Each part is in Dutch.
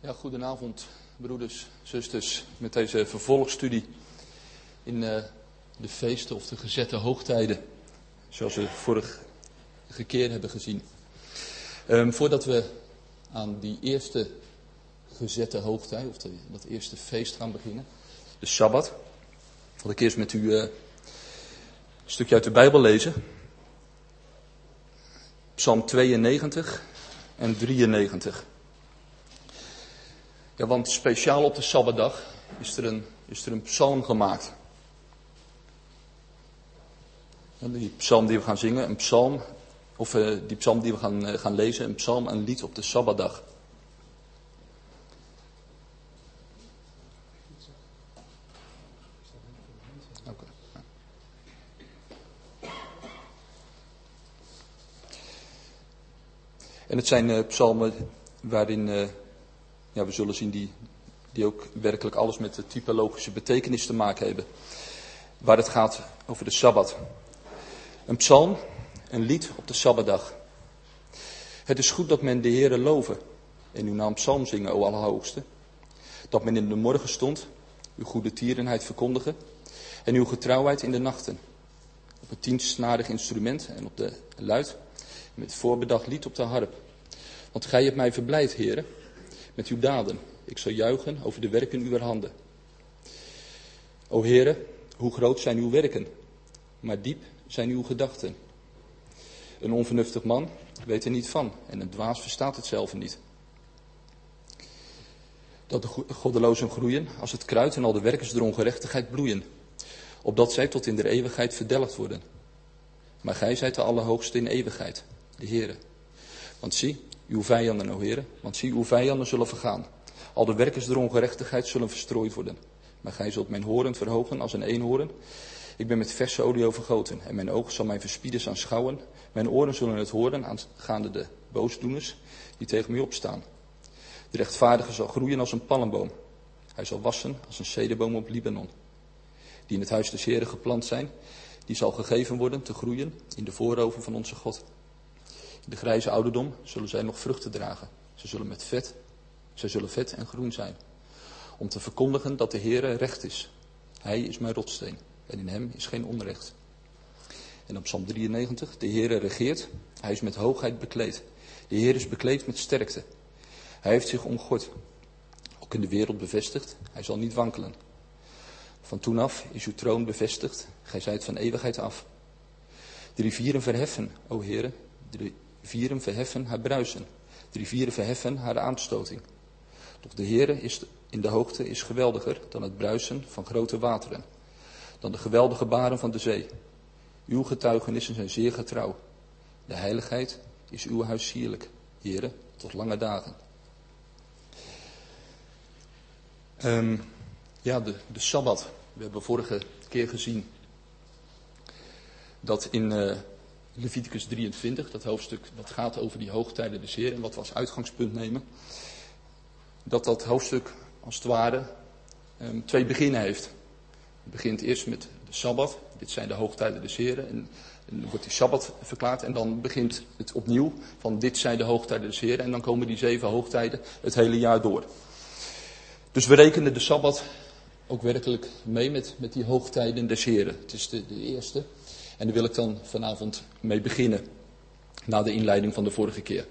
Ja, goedenavond, broeders, zusters, met deze vervolgstudie in de feesten of de gezette hoogtijden, zoals we vorige keer hebben gezien. Voordat we aan die eerste gezette hoogtij, of dat eerste feest gaan beginnen, de Sabbat, wil ik eerst met u een stukje uit de Bijbel lezen. Psalm 92 en 93. Ja, want speciaal op de Sabbatdag is er een psalm gemaakt. En die psalm die we gaan zingen, die psalm die we gaan lezen, een psalm, een lied op de Sabbatdag. Okay. En het zijn psalmen waarin we zullen zien die ook werkelijk alles met de typologische betekenis te maken hebben. Waar het gaat over de Sabbat. Een psalm, een lied op de Sabbatdag. Het is goed dat men de Heere loven en uw naam psalm zingen, o Allerhoogste. Dat men in de morgenstond uw goede tierenheid verkondigen en uw getrouwheid in de nachten. Op het 10-snarig instrument en op de luid met voorbedacht lied op de harp. Want gij hebt mij verblijd, Heere, met uw daden. Ik zal juichen over de werken uwer handen. O Heere, hoe groot zijn uw werken, maar diep zijn uw gedachten. Een onvernuftig man weet er niet van en een dwaas verstaat het zelf niet. Dat de goddelozen groeien als het kruid en al de werkers der ongerechtigheid bloeien, opdat zij tot in der eeuwigheid verdelgd worden. Maar gij zijt de Allerhoogste in eeuwigheid, de Heere. Want zie, uw vijanden, o Heere, want zie, uw vijanden zullen vergaan. Al de werkers der ongerechtigheid zullen verstrooid worden. Maar gij zult mijn horen verhogen als een eenhoorn. Ik ben met verse olie overgoten en mijn oog zal mijn verspieders aanschouwen. Mijn oren zullen het horen aangaande de boosdoeners die tegen mij opstaan. De rechtvaardige zal groeien als een palmboom. Hij zal wassen als een cederboom op Libanon. Die in het huis des Heeren geplant zijn, die zal gegeven worden te groeien in de voorhoven van onze God. In de grijze ouderdom zullen zij nog vruchten dragen. Zij zullen vet en groen zijn. Om te verkondigen dat de Heere recht is. Hij is mijn rotssteen en in hem is geen onrecht. En op Psalm 93, de Heere regeert, hij is met hoogheid bekleed. De Heer is bekleed met sterkte. Hij heeft zich omgord, ook in de wereld bevestigd, hij zal niet wankelen. Van toen af is uw troon bevestigd, gij zijt van eeuwigheid af. De rivieren verheffen, o Heere, de rivieren verheffen haar bruisen. De rivieren verheffen haar aanstoting. Doch de Heere in de hoogte is geweldiger dan het bruisen van grote wateren. Dan de geweldige baren van de zee. Uw getuigenissen zijn zeer getrouw. De heiligheid is uw huis sierlijk, Heere, tot lange dagen. De Sabbat. We hebben vorige keer gezien dat in Leviticus 23, dat hoofdstuk dat gaat over die hoogtijden des Heeren, en wat we als uitgangspunt nemen, dat hoofdstuk als het ware twee beginnen heeft. Het begint eerst met de Sabbat, dit zijn de hoogtijden des Heeren, en dan wordt die Sabbat verklaard en dan begint het opnieuw van dit zijn de hoogtijden des Heeren en dan komen die 7 hoogtijden het hele jaar door. Dus we rekenen de Sabbat ook werkelijk mee met die hoogtijden des Heeren. Het is de eerste. En daar wil ik dan vanavond mee beginnen. Na de inleiding van de vorige keer.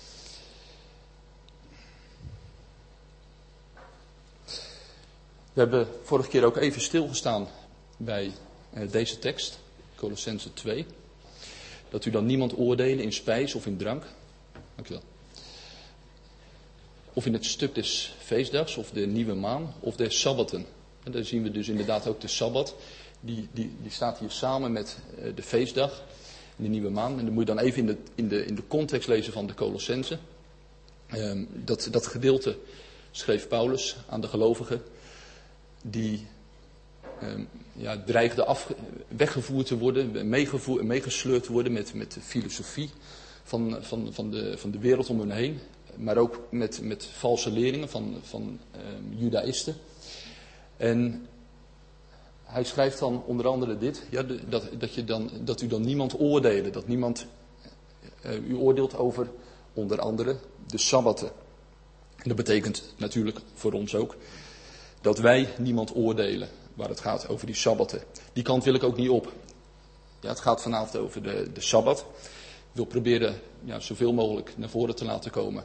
We hebben vorige keer ook even stilgestaan bij deze tekst. Colossenzen 2. Dat u dan niemand oordelen in spijs of in drank. Dank u wel. Of in het stuk des feestdags of de nieuwe maan of des sabbatten. En daar zien we dus inderdaad ook de Sabbat. Die staat hier samen met de feestdag en de nieuwe maan. En dan moet je dan even in de context lezen van de Colossenzen. Dat gedeelte schreef Paulus aan de gelovigen die dreigden weggevoerd te worden, meegesleurd te worden met de filosofie van de wereld om hen heen. Maar ook met valse leerlingen van judaïsten. En hij schrijft dan onder andere dit, dat u dan niemand oordeelt, dat niemand u oordeelt over onder andere de sabbatten. En dat betekent natuurlijk voor ons ook dat wij niemand oordelen waar het gaat over die sabbatten. Die kant wil ik ook niet op. Ja, het gaat vanavond over de sabbat. Ik wil proberen zoveel mogelijk naar voren te laten komen.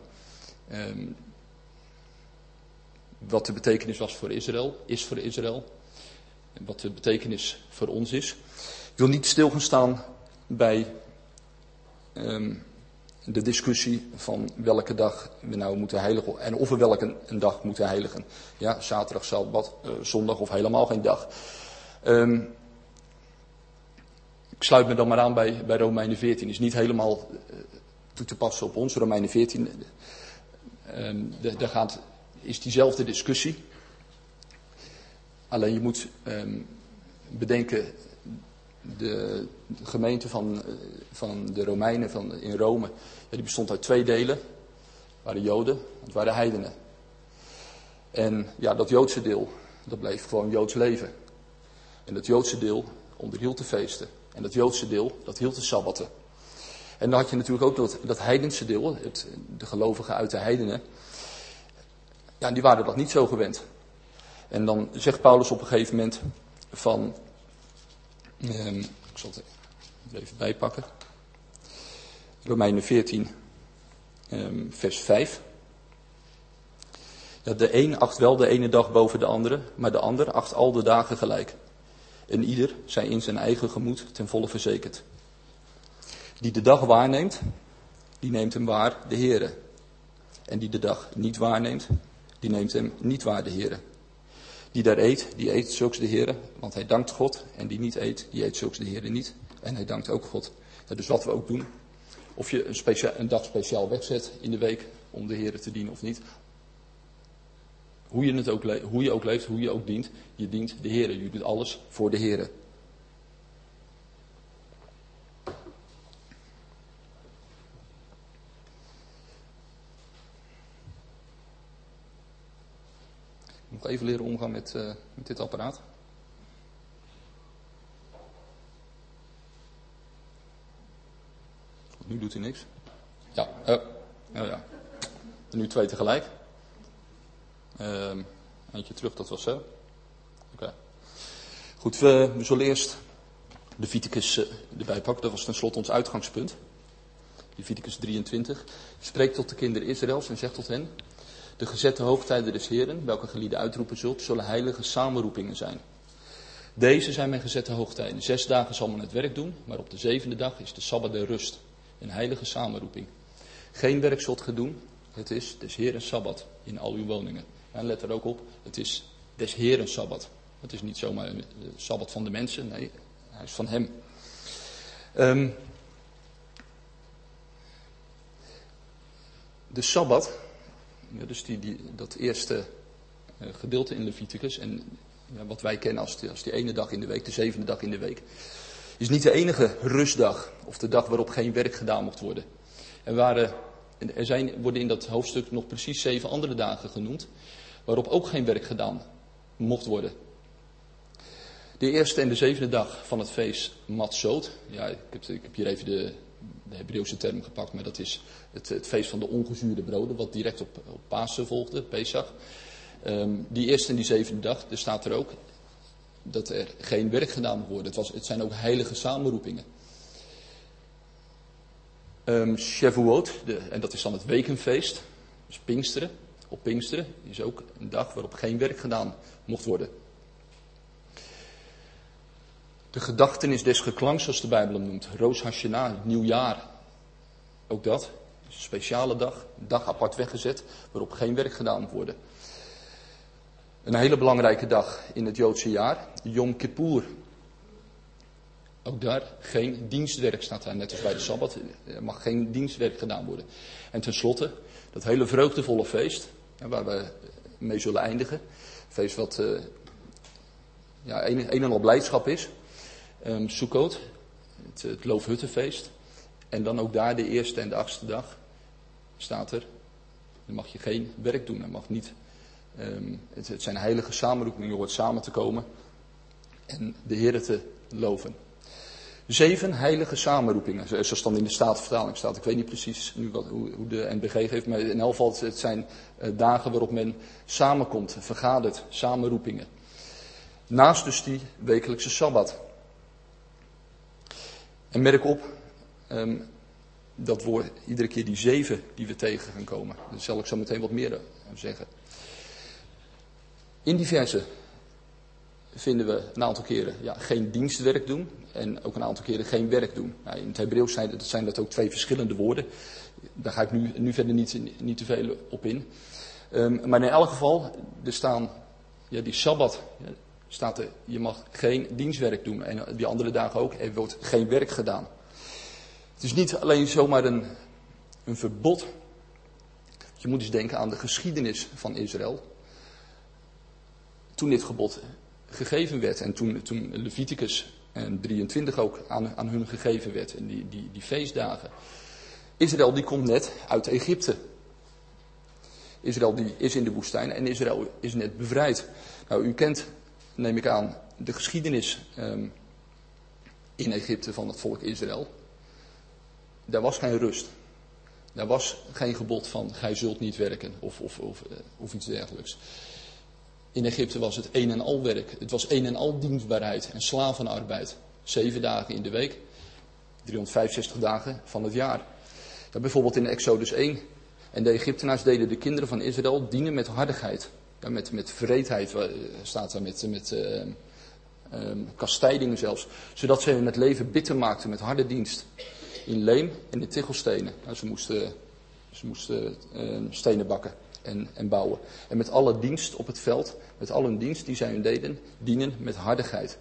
Wat de betekenis was voor Israël, is voor Israël. En wat de betekenis voor ons is. Ik wil niet stil gaan staan bij de discussie van welke dag we nou moeten heiligen. En of we welke een dag moeten heiligen. Ja, zaterdag, sabbat, zondag of helemaal geen dag. Ik sluit me dan maar aan bij Romeinen 14. Is niet helemaal toe te passen op ons. Romeinen 14, daar is diezelfde discussie. Alleen je moet bedenken, de gemeente van de Romeinen in Rome, die bestond uit 2 delen. Het waren Joden, het waren heidenen. En dat Joodse deel, dat bleef gewoon Joods leven. En dat Joodse deel onderhield de feesten. En dat Joodse deel, dat hield de sabbatten. En dan had je natuurlijk ook dat heidense deel, de gelovigen uit de heidenen. Ja, die waren dat niet zo gewend. En dan zegt Paulus op een gegeven moment van, ik zal het er even bijpakken. Romeinen 14, vers 5. Ja, de een acht wel de ene dag boven de andere, maar de ander acht al de dagen gelijk. En ieder zij in zijn eigen gemoed ten volle verzekerd. Die de dag waarneemt, die neemt hem waar, de Heere. En die de dag niet waarneemt, die neemt hem niet waar, de Heere. Die daar eet, die eet zulks de Heere, want hij dankt God. En die niet eet, die eet zulks de Heere niet. En hij dankt ook God. Ja, dus wat we ook doen, of je een dag speciaal wegzet in de week om de Heere te dienen of niet. Hoe je ook leeft, hoe je ook dient, je dient de Heere. Je doet alles voor de Heere. Nog even leren omgaan met dit apparaat. Nu doet hij niks. Ja, ja. En nu 2 tegelijk. Eentje terug, dat was zo. Oké. Goed, we zullen eerst Leviticus erbij pakken. Dat was tenslotte ons uitgangspunt. Leviticus 23. Spreekt tot de kinderen Israëls en zegt tot hen: de gezette hoogtijden des Heeren, welke gelieden uitroepen zult, zullen heilige samenroepingen zijn. Deze zijn mijn gezette hoogtijden. 6 dagen zal men het werk doen, maar op de 7e dag is de Sabbat der rust. Een heilige samenroeping. Geen werk zult ge doen, het is des Heeren Sabbat in al uw woningen. En let er ook op, het is des Heeren Sabbat. Het is niet zomaar een Sabbat van de mensen, nee, hij is van hem. De Sabbat, dus dat eerste gedeelte in Leviticus, en wat wij kennen als die ene dag in de week, de 7e dag in de week, is niet de enige rustdag of de dag waarop geen werk gedaan mocht worden. Worden in dat hoofdstuk nog precies 7 andere dagen genoemd, waarop ook geen werk gedaan mocht worden. De eerste en de 7e dag van het feest Matzot. Ja, ik heb hier even de Hebreeuwse term gepakt, maar dat is het feest van de ongezuurde broden, wat direct op Pasen volgde, Pesach. Die eerste en die 7e dag, er staat er ook dat er geen werk gedaan moet worden. Het zijn ook heilige samenroepingen. Shavuot, en dat is dan het wekenfeest, dus Pinksteren. Op Pinksteren is ook een dag waarop geen werk gedaan mocht worden. De gedachtenis des geklanks, zoals de Bijbel hem noemt. Rosh Hashanah, het nieuwjaar. Ook dat is een speciale dag. Een dag apart weggezet, waarop geen werk gedaan moet worden. Een hele belangrijke dag in het Joodse jaar. Yom Kippur. Ook daar geen dienstwerk staat daar, net als bij de Sabbat. Er mag geen dienstwerk gedaan worden. En tenslotte, dat hele vreugdevolle feest, waar we mee zullen eindigen. Een feest wat een en al blijdschap is. Sukkot, het Loofhuttenfeest. En dan ook daar de eerste en de 8e dag staat er. Dan mag je geen werk doen. Er mag niet, het zijn heilige samenroepingen, je hoort samen te komen en de Heere te loven. 7 heilige samenroepingen, zoals dan in de Statenvertaling staat. Ik weet niet precies nu hoe de NBG geeft, maar in elk geval het zijn dagen waarop men samenkomt, vergadert, samenroepingen. Naast dus die wekelijkse Sabbat. En merk op dat woord, iedere keer die 7 die we tegen gaan komen. Daar zal ik zo meteen wat meer zeggen. In die versen vinden we een aantal keren geen dienstwerk doen en ook een aantal keren geen werk doen. Nou, in het Hebreeuws zijn dat ook 2 verschillende woorden. Daar ga ik nu verder niet te veel op in. Maar in elk geval, er staan, die Sabbat, staat er, je mag geen dienstwerk doen. En die andere dagen ook, er wordt geen werk gedaan. Het is niet alleen zomaar een verbod. Je moet eens denken aan de geschiedenis van Israël. Toen dit gebod gegeven werd en toen Leviticus 23 ook aan hun gegeven werd. En die feestdagen. Israël die komt net uit Egypte. Israël die is in de woestijn en Israël is net bevrijd. Nou, u kent, neem ik aan, de geschiedenis in Egypte van het volk Israël. Daar was geen rust. Daar was geen gebod van gij zult niet werken of iets dergelijks. In Egypte was het een en al werk. Het was een en al dienstbaarheid en slavenarbeid. 7 dagen in de week. 365 dagen van het jaar. Ja, bijvoorbeeld in Exodus 1. En de Egyptenaars deden de kinderen van Israël dienen met hardigheid. Ja, met vreedheid staat daar, met kastijdingen zelfs. Zodat ze hun het leven bitter maakten met harde dienst. In leem en in tichelstenen. Nou, ze moesten stenen bakken en bouwen. En met alle dienst op het veld, met al hun dienst die zij hun deden, dienen met hardigheid.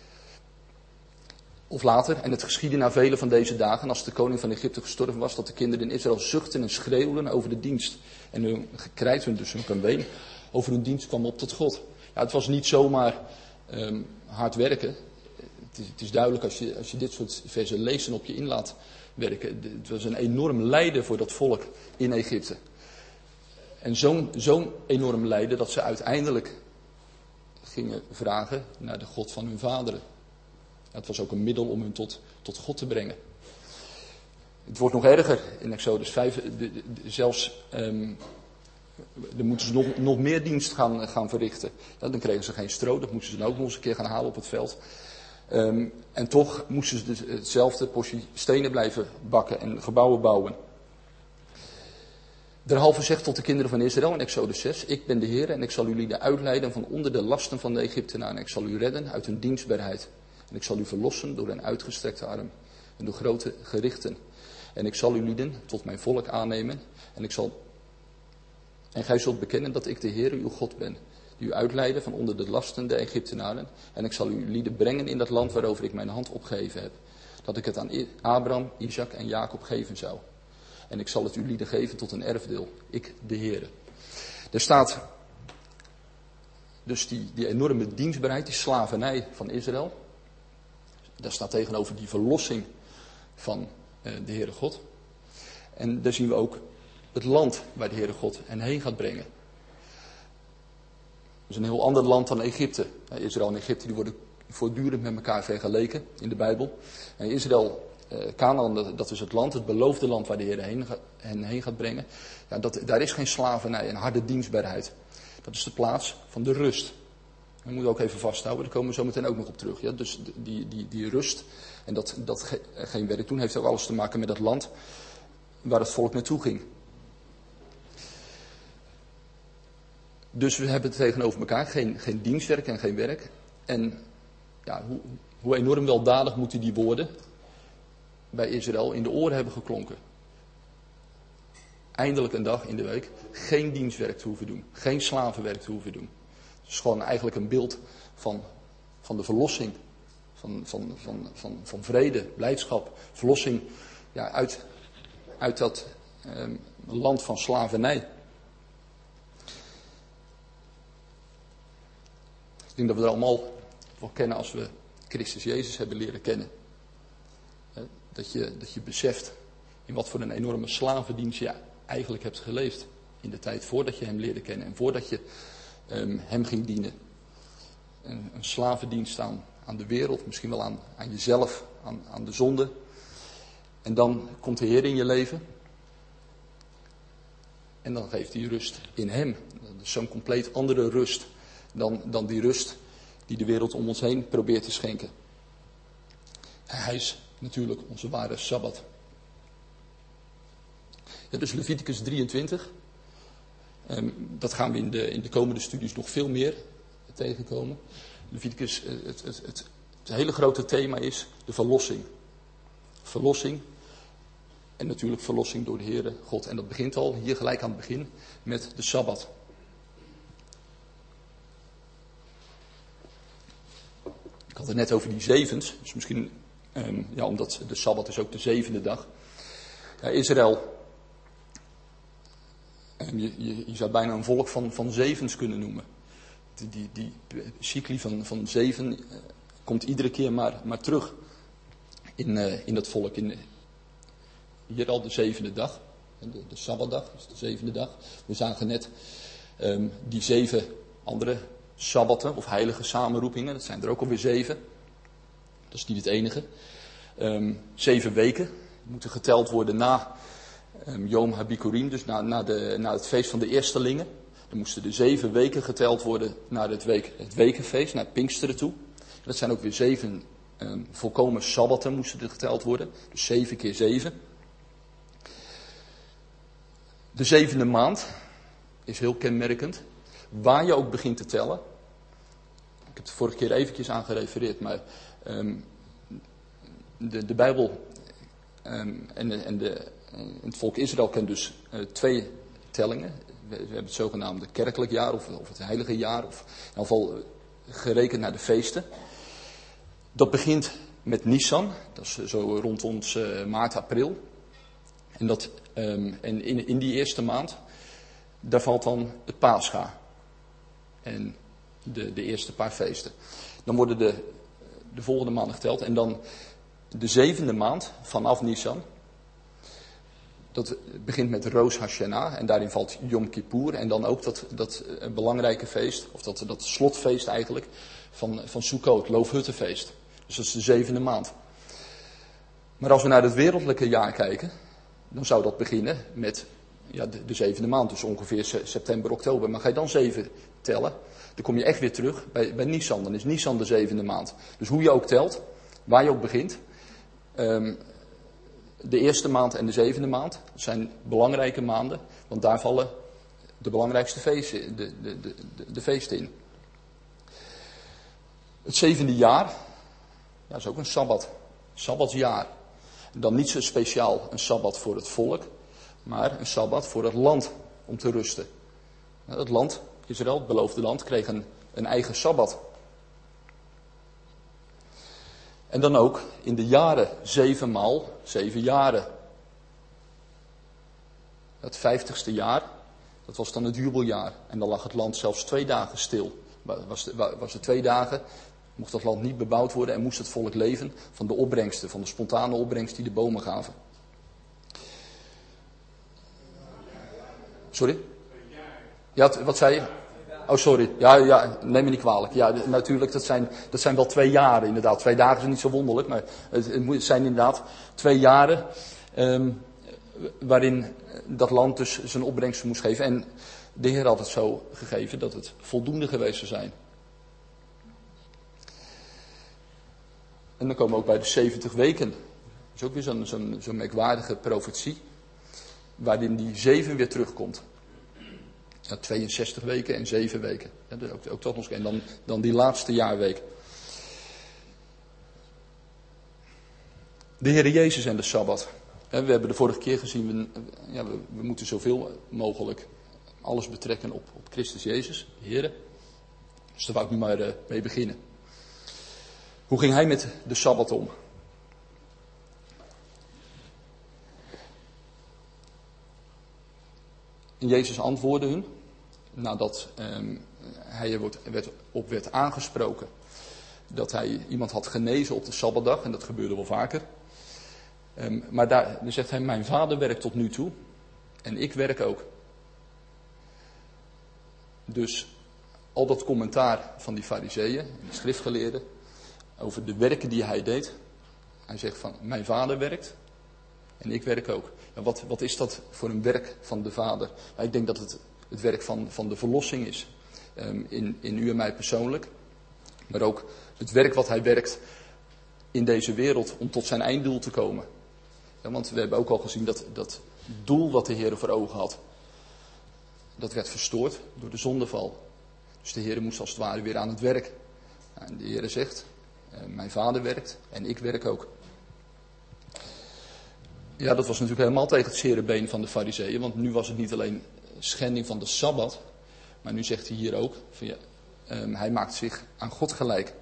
Of later, en het geschiedde na vele van deze dagen, als de koning van Egypte gestorven was, dat de kinderen in Israël zuchtten en schreeuwden over de dienst. En hun gekrijt, dus hun ween, over hun dienst kwam op tot God. Ja, het was niet zomaar hard werken. Het is duidelijk als je dit soort versen leest en op je in laat werken. Het was een enorm lijden voor dat volk in Egypte. En zo'n enorm lijden dat ze uiteindelijk gingen vragen naar de God van hun vaderen. Het was ook een middel om hun tot God te brengen. Het wordt nog erger in Exodus 5. Zelfs dan moeten ze nog meer dienst gaan verrichten. Ja, dan kregen ze geen stro, dat moesten ze dan ook nog eens een keer gaan halen op het veld. En toch moesten ze dus hetzelfde portie stenen blijven bakken en gebouwen bouwen. Derhalve zegt tot de kinderen van Israël in Exodus 6. Ik ben de Heer en ik zal jullie uitleiden van onder de lasten van de Egyptenaren. En ik zal u redden uit hun dienstbaarheid. En ik zal u verlossen door een uitgestrekte arm en door grote gerichten. En ik zal uw lieden tot mijn volk aannemen. En gij zult bekennen dat ik de Heer uw God ben. Die u uitleidde van onder de lasten der Egyptenaren. En ik zal uw lieden brengen in dat land waarover ik mijn hand opgeheven heb. Dat ik het aan Abraham, Isaac en Jacob geven zou. En ik zal het uw lieden geven tot een erfdeel. Ik, de Heer. Er staat dus die enorme dienstbaarheid, die slavernij van Israël. Daar staat tegenover die verlossing van de Heere God. En daar zien we ook het land waar de Heere God hen heen gaat brengen. Het is een heel ander land dan Egypte. Israël en Egypte die worden voortdurend met elkaar vergeleken in de Bijbel. En Israël, Kanaan, dat is het land, het beloofde land waar de Heer hen heen gaat brengen. Ja, daar is geen slavernij en harde dienstbaarheid. Dat is de plaats van de rust. Dat moeten we ook even vasthouden, daar komen we zo meteen ook nog op terug. Ja? Dus die rust en dat geen werk doen heeft ook alles te maken met het land waar het volk naartoe ging. Dus we hebben het tegenover elkaar, geen dienstwerk en geen werk. En ja, hoe enorm weldadig moeten die woorden bij Israël in de oren hebben geklonken. Eindelijk een dag in de week geen dienstwerk te hoeven doen, geen slavenwerk te hoeven doen. Het is gewoon eigenlijk een beeld van de verlossing, van vrede, blijdschap, verlossing uit dat land van slavernij. Ik denk dat we er allemaal wel kennen als we Christus Jezus hebben leren kennen. Dat je beseft in wat voor een enorme slavendienst je eigenlijk hebt geleefd. In de tijd voordat je hem leerde kennen en voordat je hem ging dienen. Een slavendienst aan de wereld, misschien wel aan jezelf, aan de zonde. En dan komt de Heer in je leven. En dan geeft hij rust in hem. Dat is zo'n compleet andere rust dan die rust die de wereld om ons heen probeert te schenken. Hij is natuurlijk onze ware Sabbat. Ja, dus Leviticus 23. Dat gaan we in de komende studies nog veel meer tegenkomen. Leviticus, het hele grote thema is de verlossing. Verlossing. En natuurlijk verlossing door de Heere God. En dat begint al hier gelijk aan het begin met de Sabbat. Ik had het net over die zevens. Dus misschien, omdat de Sabbat is ook de zevende dag. Ja, Israël, je zou bijna een volk van zevens kunnen noemen. Die cycli van zeven komt iedere keer maar terug in dat volk. Hier al de zevende dag, de Sabbatdag, is de zevende dag. We zagen net die 7 andere Sabbatten of heilige samenroepingen, dat zijn er ook alweer 7. Dat is niet het enige. 7 weken moeten geteld worden na Yom HaBikurim, dus na het feest van de eerstelingen. Dan moesten de 7 weken geteld worden naar het wekenfeest, naar Pinksteren toe. Dat zijn ook weer 7 volkomen Sabbatten moesten er geteld worden, dus 7 keer 7. De 7e maand is heel kenmerkend. Waar je ook begint te tellen. Ik heb het vorige keer eventjes aan gerefereerd. Maar de Bijbel en het volk Israël kent dus 2 tellingen. We hebben het zogenaamde kerkelijk jaar of het heilige jaar. Of in ieder geval gerekend naar de feesten. Dat begint met Nisan. Dat is zo rond ons maart, april. En in die eerste maand, daar valt dan het Pascha. En de eerste paar feesten. Dan worden de volgende maanden geteld. En dan de 7e maand vanaf Nisan. Dat begint met Rosh Hashanah. En daarin valt Yom Kippur. En dan ook dat belangrijke feest. Of dat slotfeest eigenlijk. Van Sukkot, Loofhuttenfeest. Dus dat is de 7e maand. Maar als we naar het wereldlijke jaar kijken. Dan zou dat beginnen met de 7e maand. Dus ongeveer september, oktober. Maar ga je dan 7 tellen. Dan kom je echt weer terug bij Nisan. Dan is Nisan de 7e maand. Dus hoe je ook telt. Waar je ook begint. De eerste maand en de 7e maand. Dat zijn belangrijke maanden. Want daar vallen de belangrijkste feesten, de feesten in. Het 7e jaar. Ja, is ook een Sabbat. Sabbatsjaar. Dan niet zo speciaal een Sabbat voor het volk. Maar een Sabbat voor het land om te rusten. Het land, Israël, het beloofde land, kreeg een eigen Sabbat. En dan ook in de jaren 7 maal 7 jaren. Het 50ste jaar, dat was dan het jubeljaar. En dan lag het land zelfs 2 dagen stil. Was er 2 dagen, mocht dat land niet bebouwd worden en moest het volk leven van de opbrengsten, van de spontane opbrengst die de bomen gaven. Sorry? Ja, wat zei je? Oh, sorry. Ja, neem me niet kwalijk. Ja, natuurlijk, dat zijn wel 2 jaren inderdaad. 2 dagen is niet zo wonderlijk, maar het zijn inderdaad 2 jaren waarin dat land dus zijn opbrengsten moest geven. En de Heer had het zo gegeven dat het voldoende geweest zou zijn. En dan komen we ook bij de 70 weken. Dat is ook weer zo'n merkwaardige profetie. Waarin die 7 weer terugkomt. Ja, 62 weken en 7 weken. Ja, ook dat nog. En dan die laatste jaarweek. De Heer Jezus en de Sabbat. We hebben de vorige keer gezien, we moeten zoveel mogelijk alles betrekken op Christus Jezus, de Heer. Dus daar wou ik nu maar mee beginnen. Hoe ging hij met de Sabbat om? En Jezus antwoordde hun, nadat hij er op werd aangesproken, dat hij iemand had genezen op de Sabbatdag, en dat gebeurde wel vaker. Maar daar zegt hij, mijn vader werkt tot nu toe en ik werk ook. Dus al dat commentaar van die fariseeën, die schriftgeleerden, over de werken die hij deed. Hij zegt van, mijn vader werkt en ik werk ook. En wat is dat voor een werk van de vader? Nou, ik denk dat het werk van de verlossing is. In u en mij persoonlijk. Maar ook het werk wat hij werkt in deze wereld om tot zijn einddoel te komen. Ja, want we hebben ook al gezien dat doel wat de Heer voor ogen had, dat werd verstoord door de zondeval. Dus de Heer moest als het ware weer aan het werk. En de Heer zegt, mijn vader werkt en ik werk ook. Ja, dat was natuurlijk helemaal tegen het zere been van de Farizeeën. Want nu was het niet alleen schending van de Sabbat. Maar nu zegt hij hier ook, van ja, hij maakt zich aan God gelijk.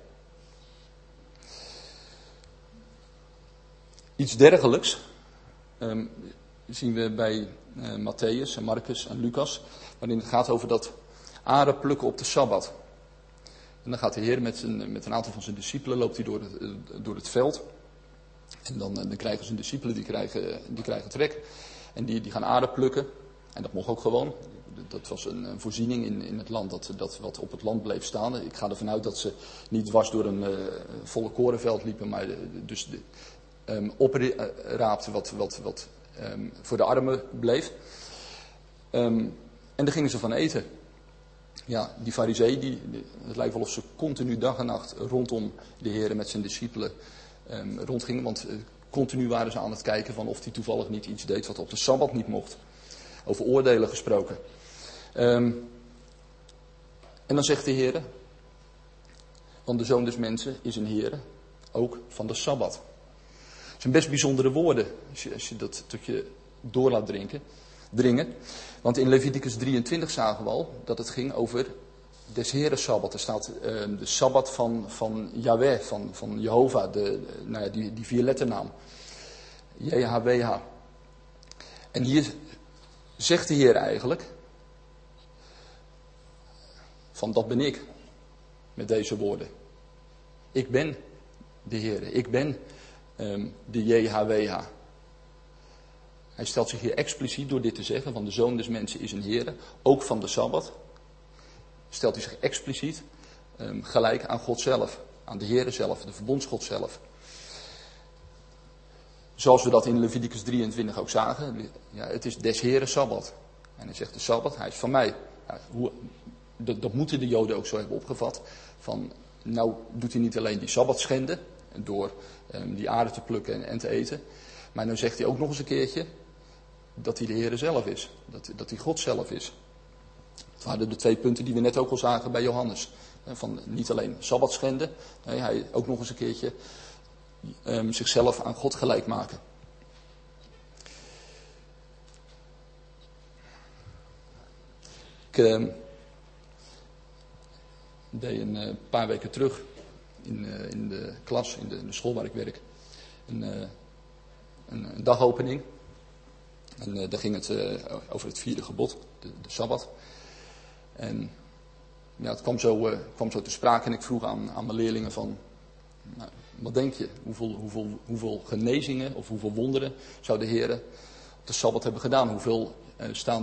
Iets dergelijks zien we bij Matthäus en Marcus en Lucas. Waarin het gaat over dat aren plukken op de Sabbat. En dan gaat de Heer met een aantal van zijn discipelen, loopt hij door het veld. En dan krijgen zijn discipelen, die krijgen trek. En die gaan aren plukken. En dat mocht ook gewoon. Dat was een voorziening in het land, dat wat op het land bleef staan. Ik ga ervan uit dat ze niet dwars door een volle korenveld liepen, maar dus opraapten wat voor de armen bleef. En daar gingen ze van eten. Ja, die Farizeeën, het lijkt wel of ze continu dag en nacht rondom de Heer met zijn discipelen rondgingen. Want continu waren ze aan het kijken van of hij toevallig niet iets deed wat op de Sabbat niet mocht. Over oordelen gesproken. En dan zegt de Heer, want de Zoon des Mensen is een Heer, ook van de Sabbat. Het zijn best bijzondere woorden, als je dat tot je door laat dringen. Want in Leviticus 23 zagen we al dat het ging over des Heeren Sabbat. Er staat de Sabbat van Yahweh, van Jehovah, die vierletternaam. JHWH. En hier zegt de Heer eigenlijk, van dat ben ik, met deze woorden. Ik ben de Heer, ik ben de JHWH. Hij stelt zich hier expliciet door dit te zeggen, van de Zoon des Mensen is een Heer, ook van de Sabbat. Stelt hij zich expliciet gelijk aan God zelf, aan de Heer zelf, de verbondsgod zelf. Zoals we dat in Leviticus 23 ook zagen, ja, het is des Heeren Sabbat. En hij zegt de Sabbat, hij is van mij. Ja, dat moeten de Joden ook zo hebben opgevat. Van, nou doet hij niet alleen die Sabbat schenden, door die aarde te plukken en te eten. Maar nu zegt hij ook nog eens een keertje dat hij de Heere zelf is. Dat hij God zelf is. Dat waren de 2 punten die we net ook al zagen bij Johannes. Van niet alleen Sabbat schenden, nee, hij ook nog eens een keertje zichzelf aan God gelijk maken. Ik deed een paar weken terug in de klas, in de school waar ik werk, een dagopening. En daar ging het over het 4e gebod, de Sabbat. En ja, het kwam zo te sprake en ik vroeg aan mijn leerlingen van, nou, wat denk je, hoeveel genezingen of hoeveel wonderen zou de Heer op de Sabbat hebben gedaan? Hoeveel staan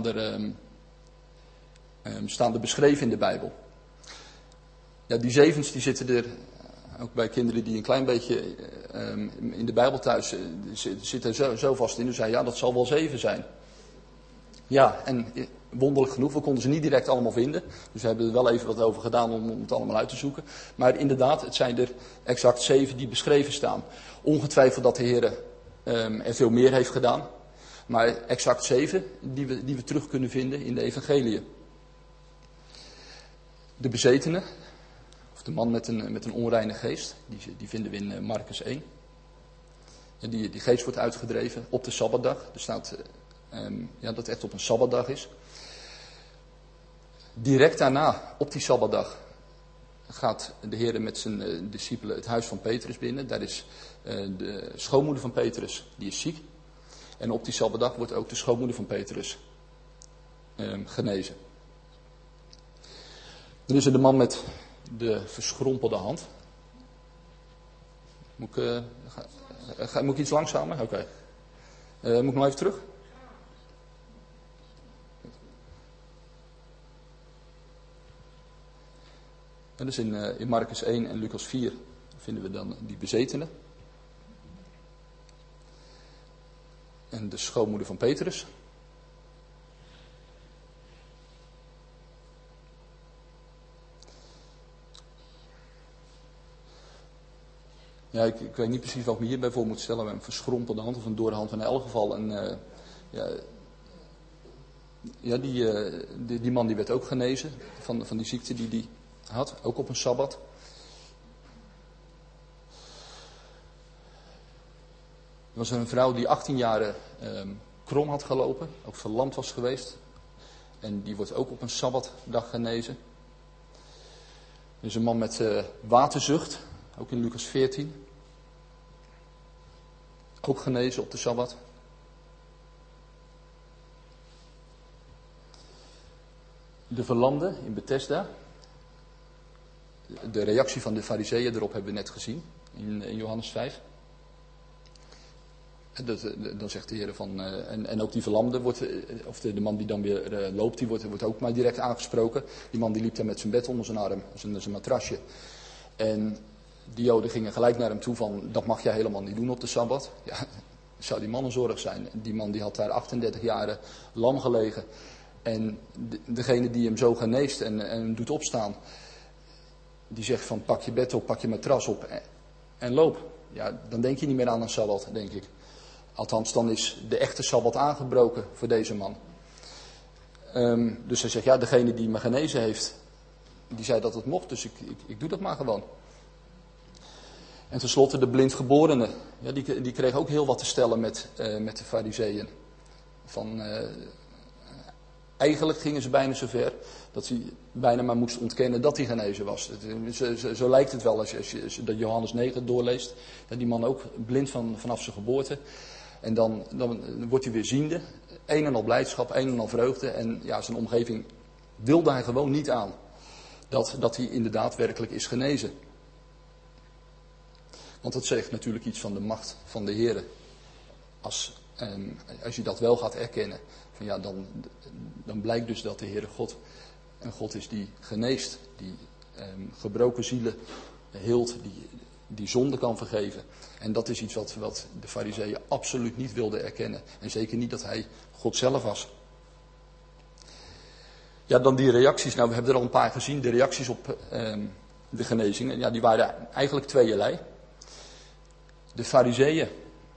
er beschreven in de Bijbel? Ja, die 7's die zitten er, ook bij kinderen die een klein beetje in de Bijbel thuis zitten zo vast in. Dus zei ja, dat zal wel 7 zijn. Ja, en wonderlijk genoeg, we konden ze niet direct allemaal vinden. Dus we hebben er wel even wat over gedaan om het allemaal uit te zoeken. Maar inderdaad, het zijn er exact 7 die beschreven staan. Ongetwijfeld dat de Heer er veel meer heeft gedaan. Maar exact 7 die we terug kunnen vinden in de evangeliën. De bezetene, of de man met een onreine geest, die vinden we in Marcus 1. En die geest wordt uitgedreven op de Sabbatdag. Er staat dat het echt op een Sabbatdag is. Direct daarna, op die Sabbatdag, gaat de Heer met zijn discipelen het huis van Petrus binnen. Daar is de schoonmoeder van Petrus, die is ziek. En op die Sabbatdag wordt ook de schoonmoeder van Petrus genezen. Dan is er de man met de verschrompelde hand. Moet ik iets langzamer? Oké. Moet ik nog even terug? En dus in Marcus 1 en Lucas 4 vinden we dan die bezetene. En de schoonmoeder van Petrus. Ja, ik weet niet precies wat ik me hierbij voor moet stellen. Met een verschrompelde hand of een door de hand. Maar in elk geval die man die werd ook genezen van die ziekte die hij had. Ook op een Sabbat. Er was een vrouw die 18 jaar krom had gelopen. Ook verlamd was geweest. En die wordt ook op een Sabbatdag genezen. Er is een man met waterzucht. Ook in Lucas 14. Ook genezen op de Sabbat. De verlamde in Bethesda. De reactie van de Farizeeën erop hebben we net gezien. In Johannes 5. Dan zegt de Heer van... En ook die verlamde wordt... Of de man die dan weer loopt, die wordt ook maar direct aangesproken. Die man die liep daar met zijn bed onder zijn arm. Zijn matrasje. En die Joden gingen gelijk naar hem toe van... Dat mag jij helemaal niet doen op de Sabbat. Ja, zou die man een zorg zijn. Die man die had daar 38 jaren lam gelegen. En degene die hem zo geneest en hem doet opstaan... Die zegt van pak je bed op, pak je matras op en loop. Ja, dan denk je niet meer aan een Sabbat, denk ik. Althans, dan is de echte Sabbat aangebroken voor deze man. Dus hij zegt, ja, degene die me genezen heeft, die zei dat het mocht, dus ik doe dat maar gewoon. En tenslotte de blindgeborene. Ja, die kreeg ook heel wat te stellen met de Farizeeën. Eigenlijk gingen ze bijna zover dat hij bijna maar moest ontkennen dat hij genezen was. Zo lijkt het wel als je dat Johannes 9 doorleest. Dat die man ook blind vanaf zijn geboorte. En dan wordt hij weer ziende. Een en al blijdschap, een en al vreugde. En ja, zijn omgeving wilde hij gewoon niet aan. Dat hij inderdaad werkelijk is genezen. Want dat zegt natuurlijk iets van de macht van de Heer. Als je dat wel gaat erkennen. Van ja, dan blijkt dus dat de Heere God een God is die geneest. Die gebroken zielen heelt. Die zonde kan vergeven. En dat is iets wat de Farizeeën absoluut niet wilden erkennen. En zeker niet dat hij God zelf was. Ja, dan die reacties. Nou, we hebben er al een paar gezien. De reacties op de genezingen. Ja, die waren eigenlijk tweeërlei. De Farizeeën.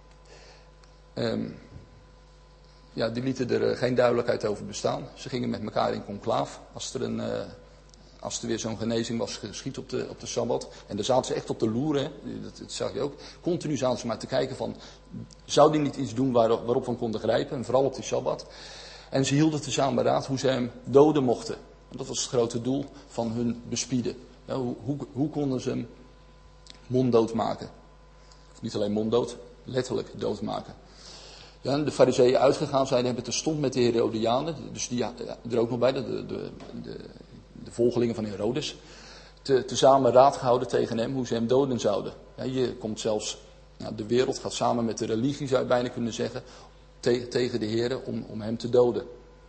Die lieten er geen duidelijkheid over bestaan. Ze gingen met elkaar in conclaaf. Als er weer zo'n genezing was geschied op de Sabbat. En daar zaten ze echt op de loer. Hè? Dat zag je ook. Continu zaten ze maar te kijken van... Zou die niet iets doen waarop we hem konden grijpen? En vooral op die Sabbat. En ze hielden tezamen raad hoe ze hem doden mochten. En dat was het grote doel van hun bespieden. Ja, hoe konden ze hem monddood maken? Of niet alleen monddood, letterlijk doodmaken. Ja, en de Farizeeën uitgegaan zijn, hebben terstond met de Herodianen, dus die er ook nog bij, de volgelingen van Herodes, tezamen raad gehouden tegen hem hoe ze hem doden zouden. Ja, hier komt zelfs, de wereld gaat samen met de religie, zou je bijna kunnen zeggen, tegen de Heer om hem te doden.